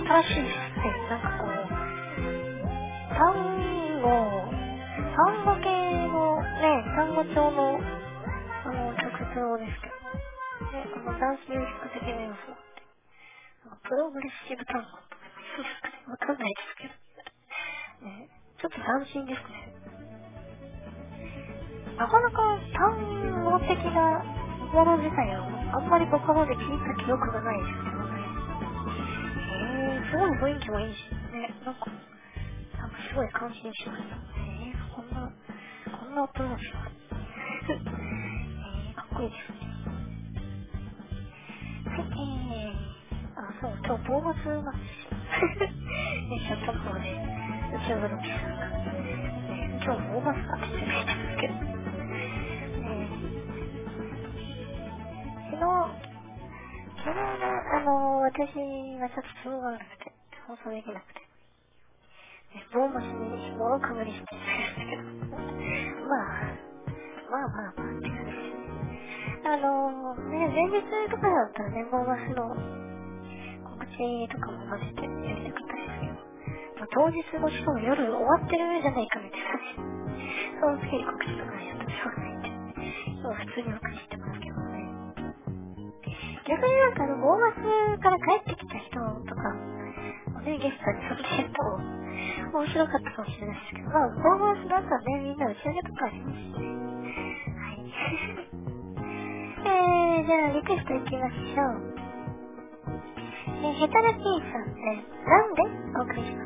新しいですね。なんかこう、単語、単語系のね、単語帳の、あの、曲調ですけど、ね、あの、ダンスミュージック的な要素があって、なんかプログレッシブ単語とかそうですかね。わかんないですけど、ね、ちょっと斬新ですね。なかなか単語的なもの自体をあんまり僕の方で聞いた記憶がないですけどね。へー、すごい雰囲気もいいしね、なんか、なんかすごい感心しました。へー、こんな、こんな音なんですか。えー、かっこいいですね。はい、えー、あ、そう、今日ボーナスなんですよ。ね、シャッターコーで、うちのロキさんが、ね、今日ボーナスだって言ってましたんですけど、ね、昨日、昨日の、あの、私はちょっと都合が悪くて、放送できなくて、ね、ボーナスにもろかぶりしてるんですけど、まあ、まあまあまあって感じですね。あのね、前日とかだったらね、ボーナスの告知とかも混ぜてやりたかったですけど、まあ、当日のしかも夜終わってるじゃないかみたいなね、その次に告知とかやったらしょうがないんで、今普通に告知してますけどね。逆になんかあの、ボーナスから帰ってきた人とか、ね、ゲストに届けると、面白かったかもしれないですけど、まあ、ボーナスだったらね、みんな打ち上げとかありますしね。はい。えー、じゃあ、リクエストいきましょう。えー、ヘタラピーさんで、なんでお送りします。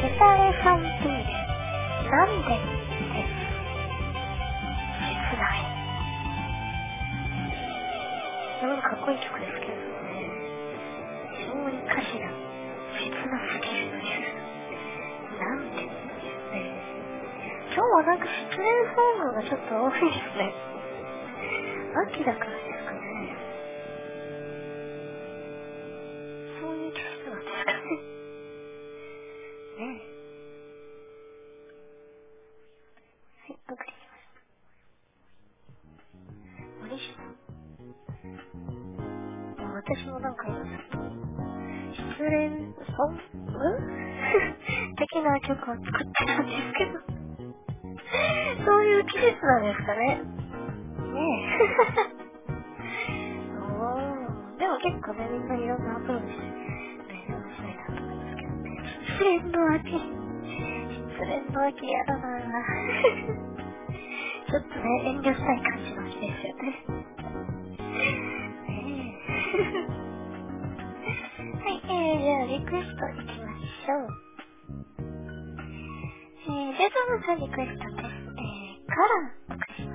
ヘタレさん P でなんでです。切ない。なんかかっこいい曲ですけどね。非常に歌詞が切なすぎるという。なんでですね。今日はなんか失恋ソングがちょっと多いですね。秋だからですかね。そういう季節なんですかね。ねえ。はい、送ってきました。森下さん。私もなんか今ずっと失恋ソング的な曲を作ってたんですけどそういう季節なんですかね。ねえおー、でも結構ね、みんないろんなアプローチでね、面白いなと思いますけどね。失恋の秋失恋の秋やだなちょっとね、遠慮したい感じの秋ですよね。ねえはい、えー、じゃあリクエストいきましょう。えー、レトロさんリクエストです。えー、カラーお願いします。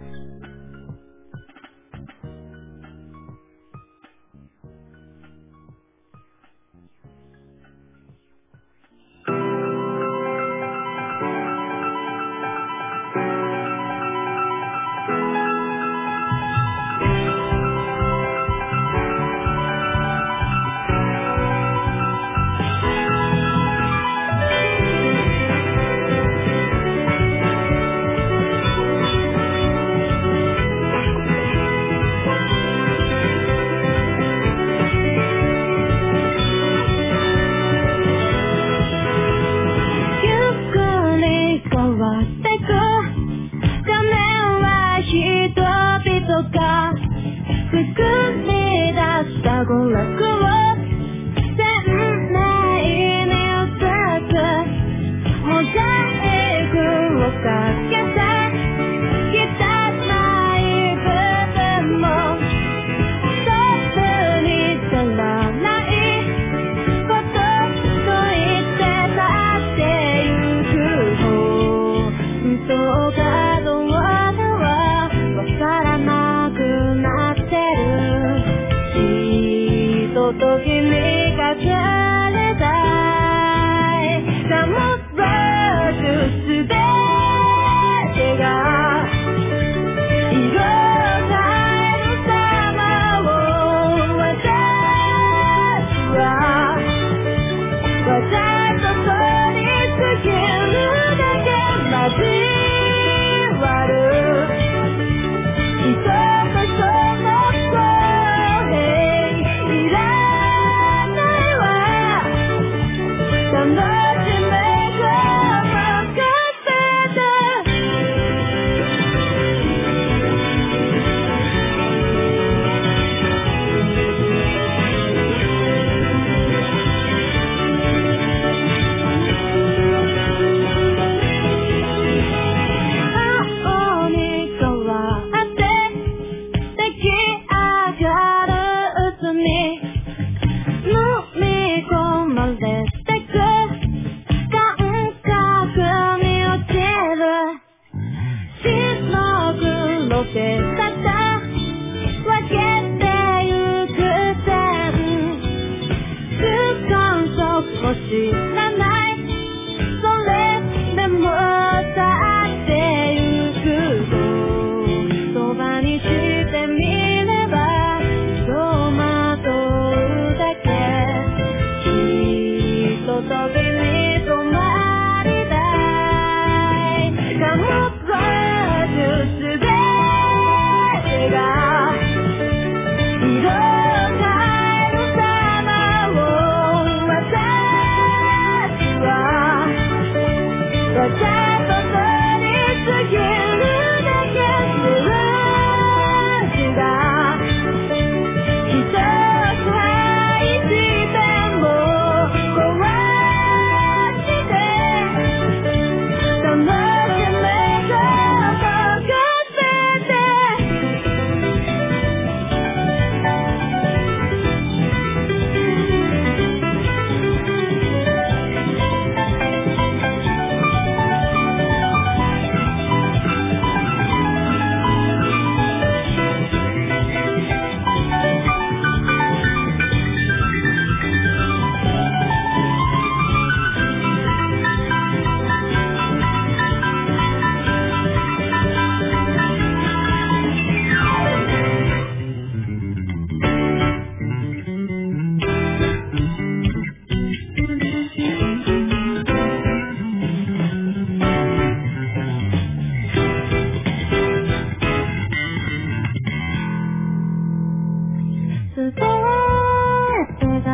全てが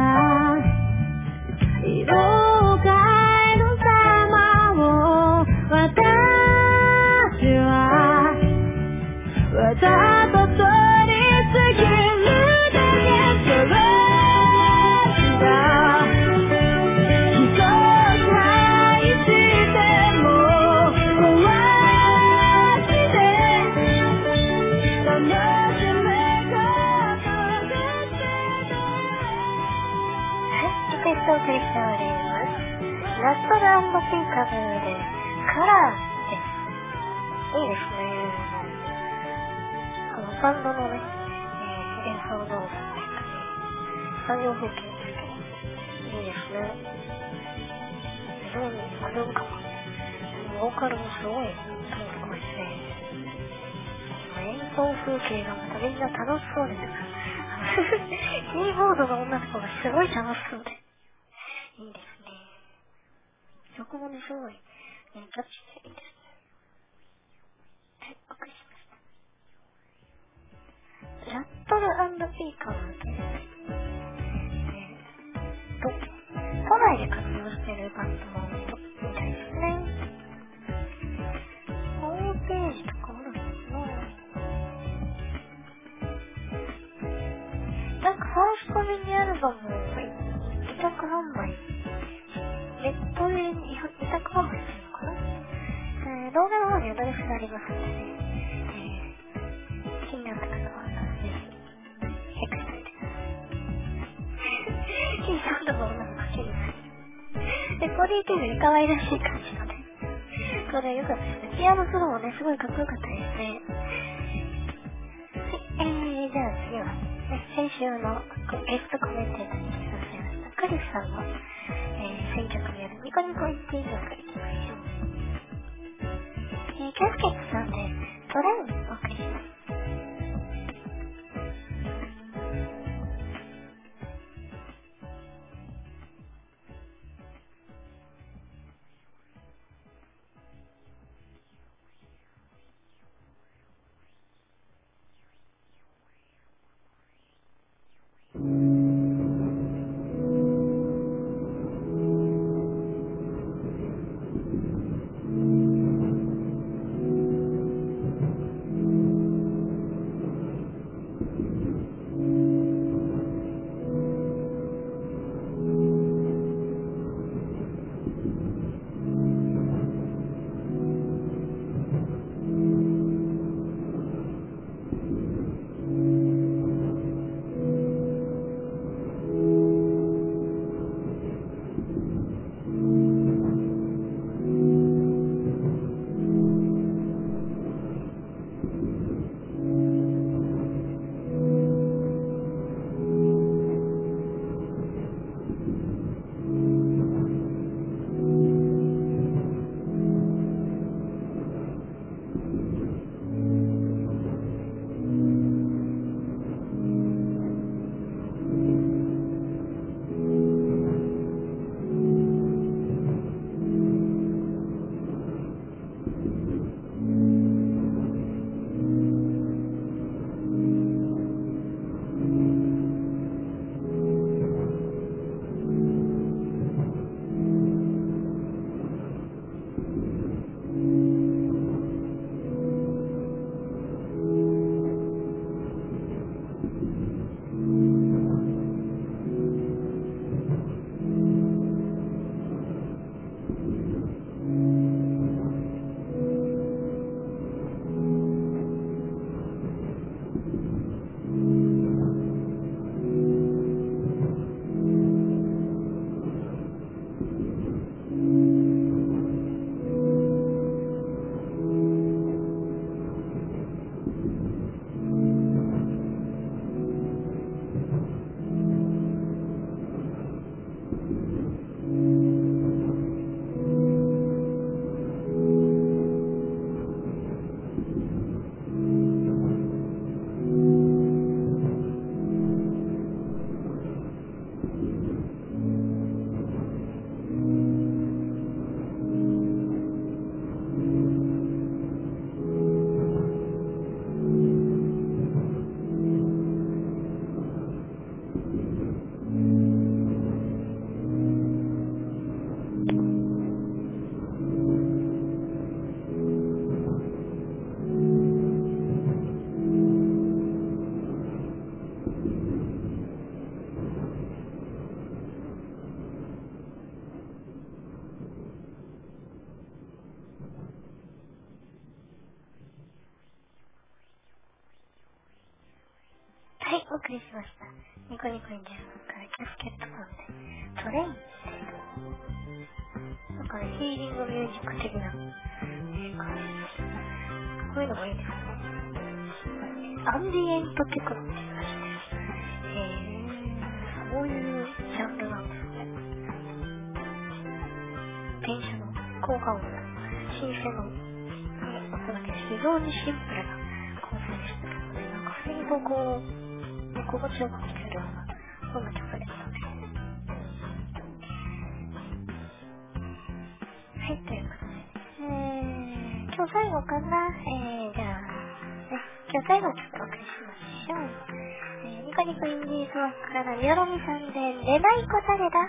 色を変える様を私はわざと取りすぎるだけそれが一つ愛しても壊して楽しめたリクエストをお送りしております。ラットル&ピーカブーでカラーです。いいですね。あのバンドのね、えー、演奏動作というかね、作業風景ですけど、いいですね。非常にグルーヴ感もね、ボーカルもすごいすごいですね。演奏風景がまたみんな楽しそうですからキーボードの女の子がすごい楽しそうでいいですね。曲もね、すごい、ね、キャッチしていいですね。はい、お送りしました。ラットル&ピーカーです。えーと、都内で活動しているバンドもみたいですね。ホームページとかあるんですね。なんかファーストミニアルバムを委託販売、ネットで委託販売してるのかな、えー、動画の方にアドレスがありますので、ね、えー、気になった方はぜひチェックしてみてください。キーサウンドの女の子気になる。で、ポニーテールで可愛らしい感じのね、これ良かったですね。ピアノソロもね、すごいかっこよかったですね。はい、えー、じゃあ次は、ね、先週のゲストコメンテーターに来てくださいましたカリスさんの、えー、選曲にあるニコニコイッティーズを送りしましょう。えー、キャスケットさんでトレインをお送りします。 送りしました。ニコニコインディアンスからキャスケットさんでトレインってなんかね、ヒーリングミュージック的な感じです。こういうのもいいですね。アンビエントテクノって言うらしいです。へー、そういうジャンルなんですね。電車の効果音が新鮮な音だけで非常にシンプルな構成でしたけどね、なんか不思議とこう寝心地よく聴けるようなそんな曲でしたね。はい、ということで、えー、今日最後かな。えー、じゃあ、ね、今日最後ちょっとお送りしましょう。えー、ニコニコインディーズワークからのみよろみさんで、寝ない子誰だ？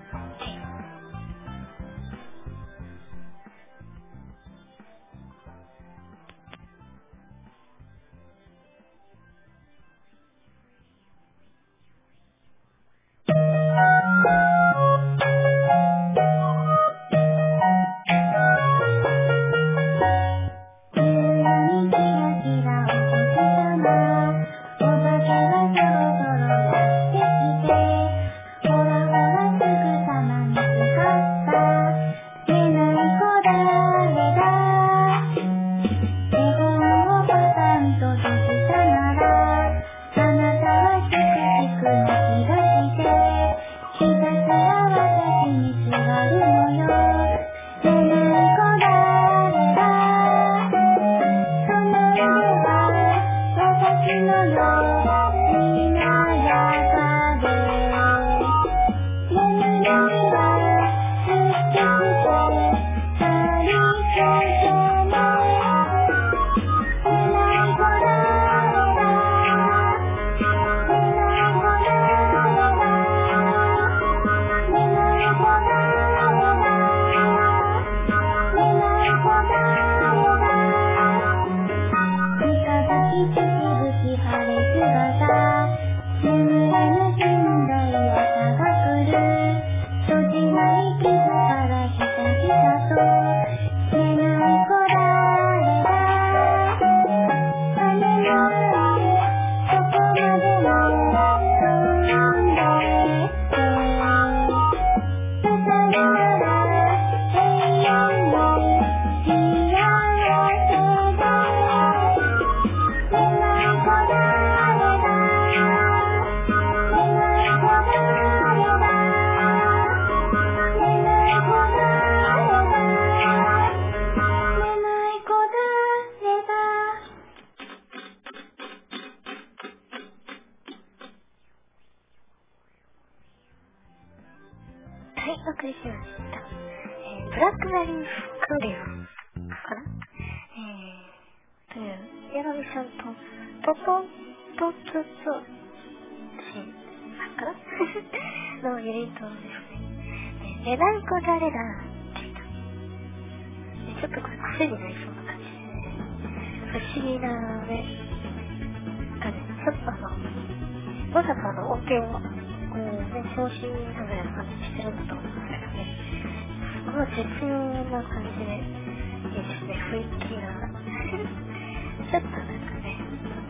お送りしました。えー、ブラックベリースクリューかな、えー、という、ヤロミさんと、トトントツツシンさんかなのユニットですね。寝ない子誰だって言った。ちょっとこれ癖になりそうな感じで、ね、不思議なね、なんかね、ちょっとあの、わざとあの、音程を、こうね、昇進させる感じしてるんだと思うんですけどね。すごい絶妙な感じで、いいですね、雰囲気が。ちょっとなんかね、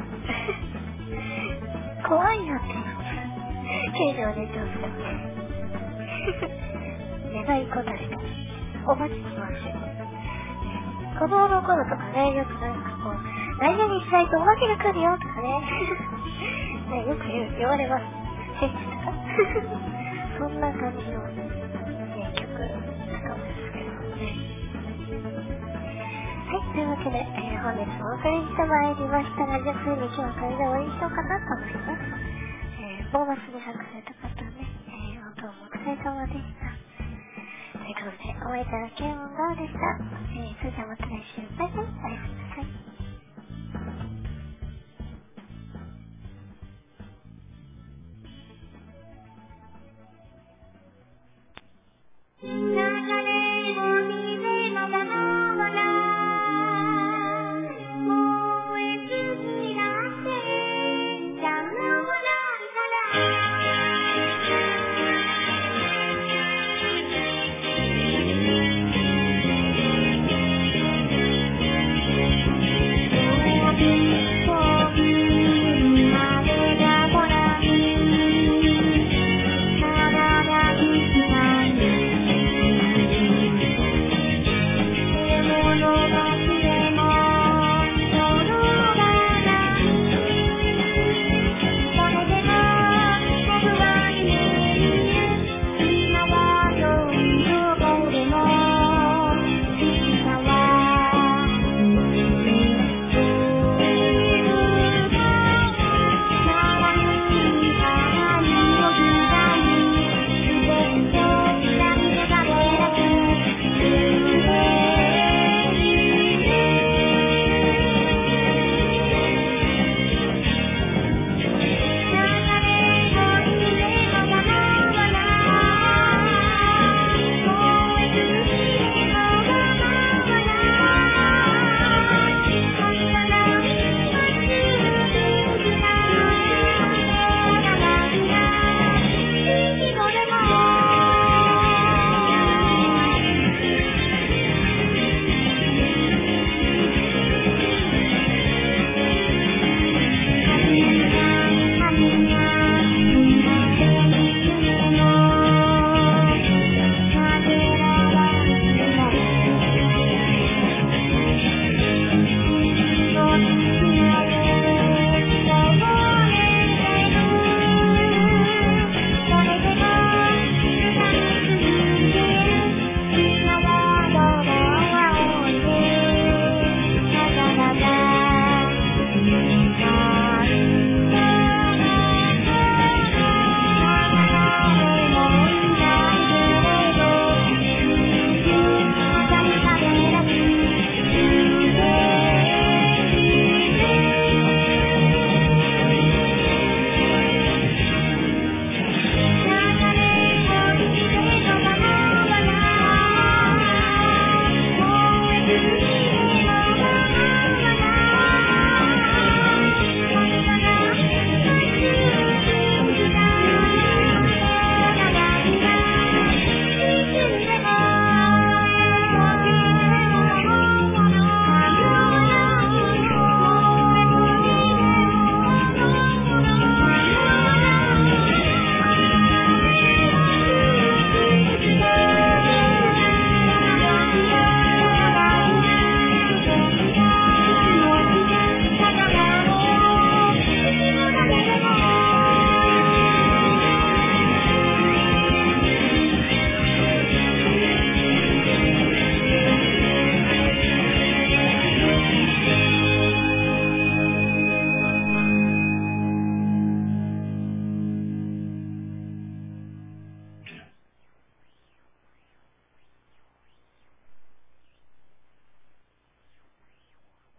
怖いなって言います。刑事は寝てますからね。寝ない子たちと、お待ちしましょう。子供の頃とかね、よくなんかこう、何々しないとお化けが来るよとかね。ね、よく言う言われます。選手とかそんな感じの、ね、曲だと思うんですけどね。はい、というわけで、えー、本日もお送りしてまいりましたが、じゃあついに今日はこれで終わりにしようかなと思います。えー、ボーナスに参加された方ね、えー、本当もお疲れ様でした。ということで、お会いいただけるものでした。えー、それではまた来週。バイバイ。おやすみなさい。